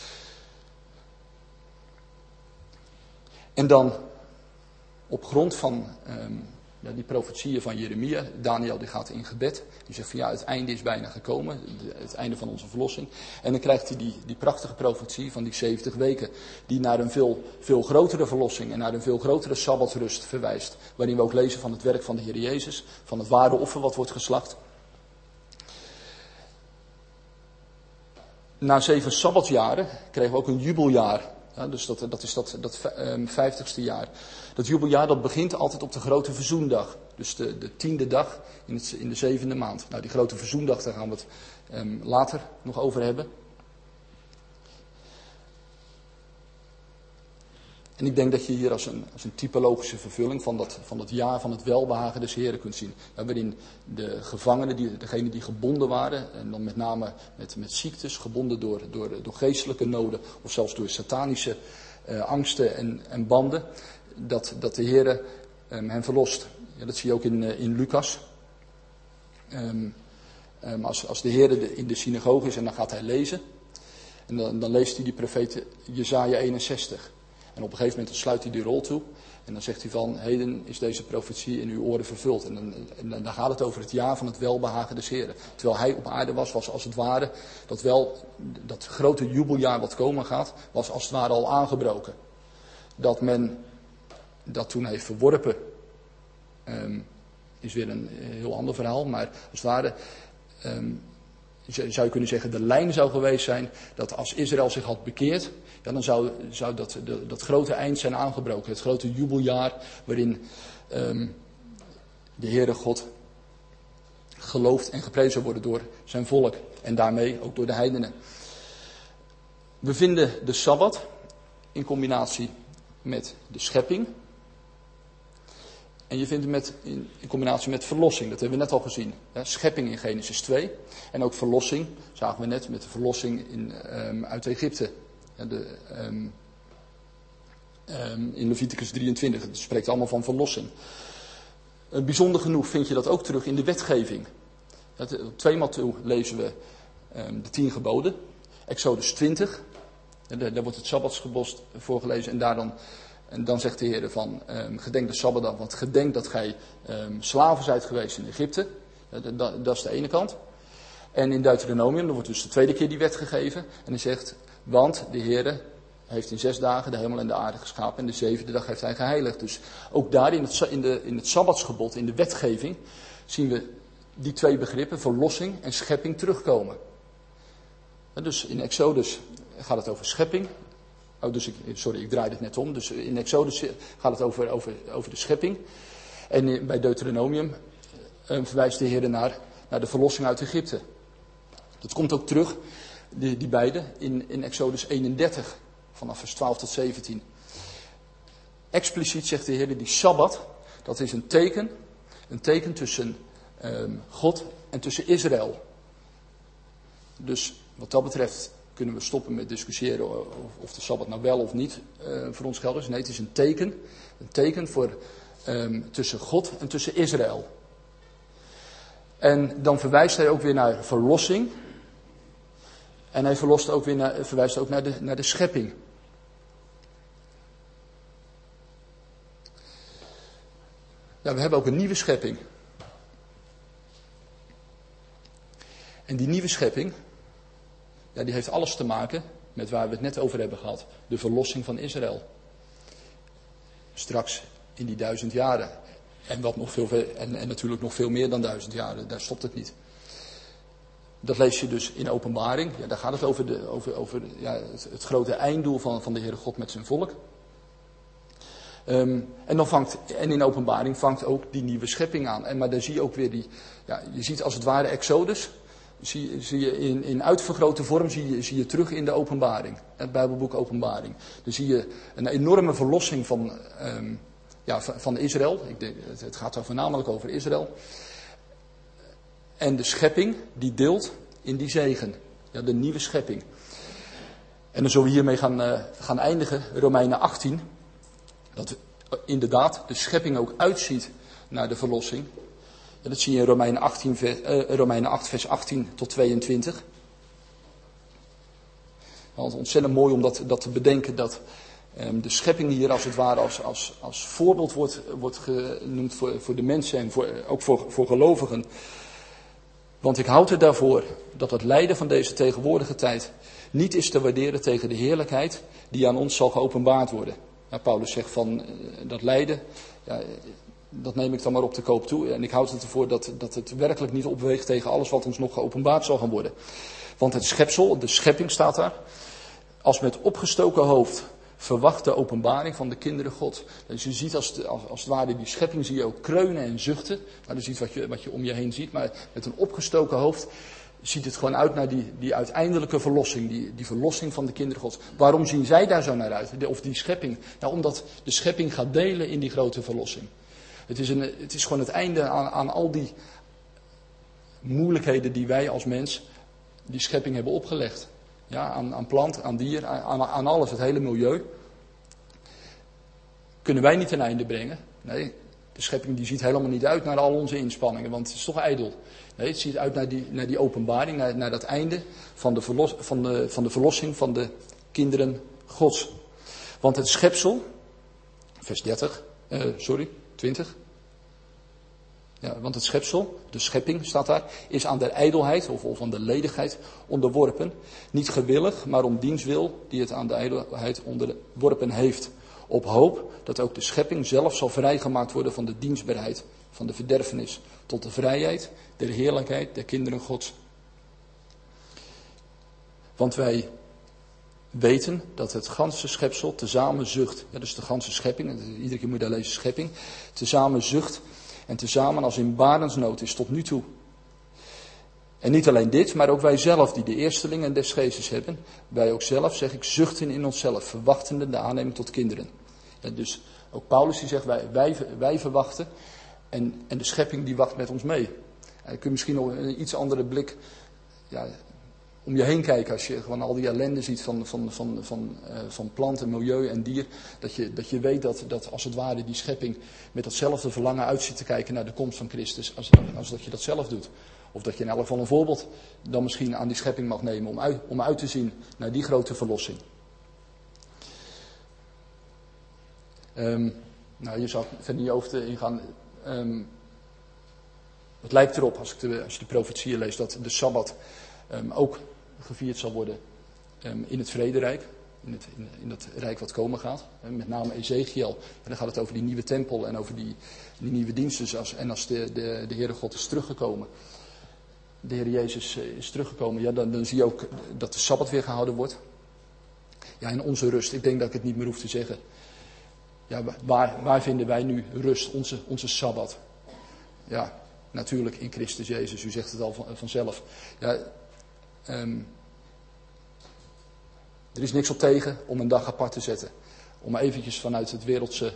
En dan op grond van die profetieën van Jeremia, Daniel die gaat in gebed. Die zegt van ja, het einde is bijna gekomen. Het einde van onze verlossing. En dan krijgt hij die prachtige profetie van die 70 weken. Die naar een veel grotere verlossing en naar een veel grotere sabbatsrust verwijst. Waarin we ook lezen van het werk van de Heer Jezus. Van het ware offer wat wordt geslacht. Na 7 sabbatsjaren kregen we ook een jubeljaar. Ja, dus dat is dat 50ste jaar. Dat jubeljaar dat begint altijd op de grote verzoendag. Dus de 10e dag in de 7e maand. Nou, die grote verzoendag, daar gaan we het later nog over hebben. En ik denk dat je hier als een typologische vervulling van dat jaar van het welbehagen des Heren kunt zien. Ja, waarin de gevangenen, degenen die gebonden waren, en dan met name met ziektes, gebonden door geestelijke noden of zelfs door satanische angsten en banden, dat de Heere hen verlost. Ja, dat zie je ook in Lucas. Als de Heere in de synagoge is en dan gaat hij lezen. En dan leest hij die profeet Jesaja 61. En op een gegeven moment sluit hij die rol toe. En dan zegt hij van, heden is deze profetie in uw oren vervuld. En dan gaat het over het jaar van het welbehagen des Heren. Terwijl hij op aarde was als het ware, dat grote jubeljaar wat komen gaat, was als het ware al aangebroken. Dat men dat toen heeft verworpen, is weer een heel ander verhaal. Maar als het ware, zou je kunnen zeggen, de lijn zou geweest zijn dat als Israël zich had bekeerd, ja, dan zou dat grote eind zijn aangebroken. Het grote jubeljaar waarin de Heere God geloofd en geprezen zou worden door zijn volk. En daarmee ook door de heidenen. We vinden de Sabbat in combinatie met de schepping. En je vindt het in combinatie met verlossing, dat hebben we net al gezien. Schepping in Genesis 2 en ook verlossing, zagen we net met de verlossing uit Egypte. In Leviticus 23, het spreekt allemaal van verlossing. Bijzonder genoeg vind je dat ook terug in de wetgeving. Tweemaal toe lezen we de 10 geboden. Exodus 20, daar wordt het Sabbatsgebod voorgelezen en dan zegt de Heer van gedenk de Sabbatdag, want gedenk dat gij slaven zijt geweest in Egypte. Dat is de ene kant. En in Deuteronomium, dan wordt dus de tweede keer die wet gegeven. En hij zegt, want de Heer heeft in 6 dagen de hemel en de aarde geschapen en de 7e dag heeft hij geheiligd. Dus ook daar in het Sabbatsgebod, in de wetgeving, zien we die 2 begrippen, verlossing en schepping, terugkomen. Dus in Exodus gaat het over schepping. Ik draai het net om. Dus in Exodus gaat het over de schepping. En bij Deuteronomium verwijst de Heer naar de verlossing uit Egypte. Dat komt ook terug, die beide, in Exodus 31, vanaf vers 12 tot 17. Expliciet zegt de Heer, die Sabbat, dat is een teken tussen God en tussen Israël. Dus wat dat betreft kunnen we stoppen met discussiëren of de Sabbat nou wel of niet voor ons geldt is. Nee, het is een teken voor tussen God en tussen Israël. En dan verwijst hij ook weer naar verlossing. En hij verwijst ook naar de schepping. Ja, we hebben ook een nieuwe schepping. En die nieuwe schepping, ja, die heeft alles te maken met waar we het net over hebben gehad. De verlossing van Israël. Straks in die 1000 jaren. En natuurlijk nog veel meer dan 1000 jaren. Daar stopt het niet. Dat lees je dus in Openbaring. Ja, daar gaat het over het grote einddoel van de Heere God met zijn volk. En in Openbaring vangt ook die nieuwe schepping aan. Maar daar zie je ook weer je ziet als het ware Exodus. Zie je in uitvergrote vorm zie je terug in de Openbaring. Het Bijbelboek Openbaring. Dan zie je een enorme verlossing van Israël. Het gaat dan voornamelijk over Israël. En de schepping die deelt in die zegen. Ja, de nieuwe schepping. En dan zullen we hiermee gaan eindigen. Romeinen 18. Dat inderdaad de schepping ook uitziet naar de verlossing. En dat zie je in Romeinen 8 vers 18 tot 22. Het is ontzettend mooi om dat te bedenken. Dat de schepping hier als het ware als voorbeeld wordt genoemd voor de mensen. En ook voor gelovigen. Want ik houd er daarvoor dat het lijden van deze tegenwoordige tijd niet is te waarderen tegen de heerlijkheid die aan ons zal geopenbaard worden. Ja, Paulus zegt van dat lijden, ja, dat neem ik dan maar op de koop toe. En ik houd het ervoor dat het werkelijk niet opweegt tegen alles wat ons nog geopenbaard zal gaan worden. Want het schepsel, de schepping staat daar, als met opgestoken hoofd verwacht de openbaring van de kinderen God. Dus je ziet als het ware die schepping zie je ook kreunen en zuchten. Nou, je ziet wat je om je heen ziet, maar met een opgestoken hoofd ziet het gewoon uit naar die uiteindelijke verlossing, die verlossing van de kinderen Gods. Waarom zien zij daar zo naar uit? Of die schepping? Nou, omdat de schepping gaat delen in die grote verlossing. Het is gewoon het einde aan al die moeilijkheden die wij als mens die schepping hebben opgelegd. Ja, aan plant, aan dier, aan alles, het hele milieu. Kunnen wij niet ten einde brengen. Nee, de schepping die ziet helemaal niet uit naar al onze inspanningen, want het is toch ijdel. Nee, het ziet uit naar die openbaring, naar dat einde van de verlossing van de kinderen Gods. Want het schepsel, vers 20. Ja, want het schepsel, de schepping staat daar, is aan de ijdelheid of aan de ledigheid onderworpen. Niet gewillig, maar om diens wil die het aan de ijdelheid onderworpen heeft. Op hoop dat ook de schepping zelf zal vrijgemaakt worden van de dienstbaarheid, van de verderfenis, tot de vrijheid, der heerlijkheid, der kinderen Gods. Want wij weten dat het ganse schepsel tezamen zucht. Ja, dus de ganse schepping, iedere keer moet je daar lezen schepping. Tezamen zucht en tezamen als in barensnood is tot nu toe. En niet alleen dit, maar ook wij zelf die de eerstelingen des geestes hebben. Wij ook zelf, zeg ik, zuchten in onszelf, verwachtende de aanneming tot kinderen. Ja, dus Ook Paulus die zegt, wij verwachten en de schepping die wacht met ons mee. En je kunt misschien nog een iets andere blik om je heen kijken als je gewoon al die ellende ziet van plant en milieu en dier. Dat je weet dat als het ware die schepping met datzelfde verlangen uitziet te kijken naar de komst van Christus. Als dat je dat zelf doet. Of dat je in elk geval een voorbeeld dan misschien aan die schepping mag nemen om uit te zien naar die grote verlossing. Je zou verder niet over ingaan. Het lijkt erop, als je de profetieën leest, dat de Sabbat ook gevierd zal worden in het vrederijk. In dat rijk wat komen gaat. Met name Ezekiel. En dan gaat het over die nieuwe tempel en over die nieuwe diensten. En als de Heere God is teruggekomen. De Heer Jezus is teruggekomen. Dan zie je ook dat de Sabbat weer gehouden wordt. Ja, en onze rust. Ik denk dat ik het niet meer hoef te zeggen. Ja, waar vinden wij nu rust? Onze Sabbat. Ja, natuurlijk in Christus Jezus. U zegt het al vanzelf. Ja, er is niks op tegen om een dag apart te zetten. Om eventjes vanuit het wereldse,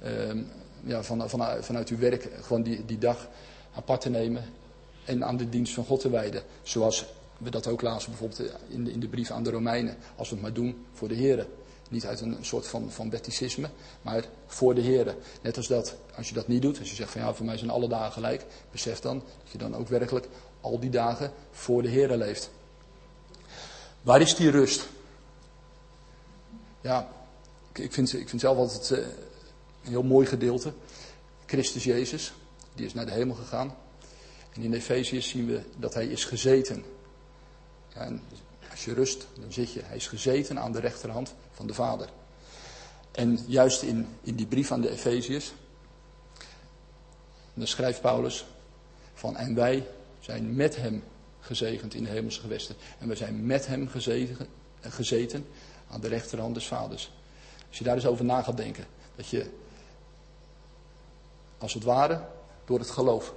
vanuit uw werk, gewoon die dag apart te nemen. En aan de dienst van God te wijden. Zoals we dat ook lazen bijvoorbeeld in de brief aan de Romeinen. Als we het maar doen voor de Here. Niet uit een soort van wetticisme, maar voor de Here. Net als dat, als je dat niet doet, als je zegt van voor mij zijn alle dagen gelijk. Besef dan dat je dan ook werkelijk al die dagen voor de Here leeft. Waar is die rust? Ja, ik vind zelf altijd een heel mooi gedeelte. Christus Jezus, die is naar de hemel gegaan. En in Efeziërs zien we dat hij is gezeten. Ja, en als je rust, dan zit je. Hij is gezeten aan de rechterhand van de Vader. En juist in die brief aan de Efeziërs, dan schrijft Paulus van en wij zijn met hem gezegend in de hemelse gewesten. En wij zijn met hem gezeten aan de rechterhand des Vaders. Als je daar eens over na gaat denken. Dat je, als het ware, door het geloof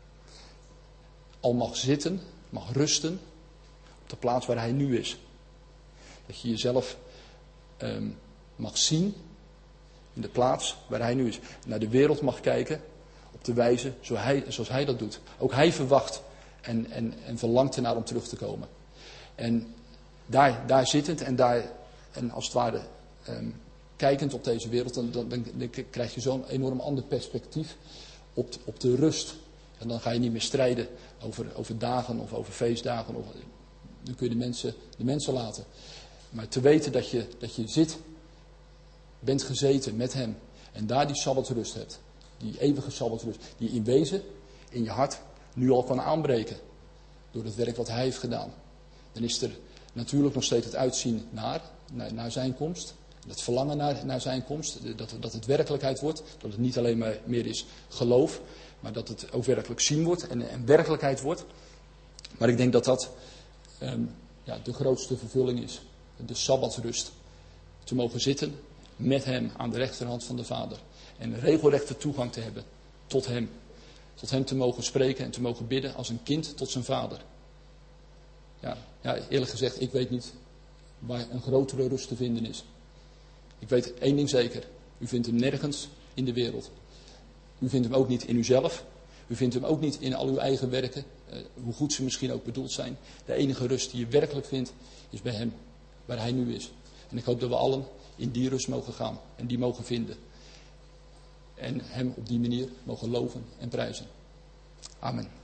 al mag zitten, mag rusten op de plaats waar hij nu is. Dat je jezelf mag zien in de plaats waar hij nu is. Naar de wereld mag kijken op de wijze zoals hij dat doet. Ook hij verwacht en verlangt ernaar om terug te komen. En daar zittend en als het ware kijkend op deze wereld, dan krijg je zo'n enorm ander perspectief op de rust. En dan ga je niet meer strijden over dagen of over feestdagen. Dan kun je de mensen laten. Maar te weten dat je bent gezeten met hem. En daar die sabbatrust hebt. Die eeuwige sabbatrust. Die in wezen, in je hart, nu al kan aanbreken. Door het werk wat hij heeft gedaan. Dan is er natuurlijk nog steeds het uitzien naar zijn komst. Het verlangen naar zijn komst. Dat het werkelijkheid wordt. Dat het niet alleen maar meer is geloof. Maar dat het ook werkelijk zien wordt en werkelijkheid wordt. Maar ik denk dat dat de grootste vervulling is. De sabbatsrust. Te mogen zitten met hem aan de rechterhand van de Vader. En regelrechte toegang te hebben tot hem. Tot hem te mogen spreken en te mogen bidden als een kind tot zijn vader. Ja, eerlijk gezegd, ik weet niet waar een grotere rust te vinden is. Ik weet één ding zeker. U vindt hem nergens in de wereld. U vindt hem ook niet in uzelf. U vindt hem ook niet in al uw eigen werken. Hoe goed ze misschien ook bedoeld zijn. De enige rust die je werkelijk vindt is bij hem. Waar hij nu is. En ik hoop dat we allen in die rust mogen gaan. En die mogen vinden. En hem op die manier mogen loven en prijzen. Amen.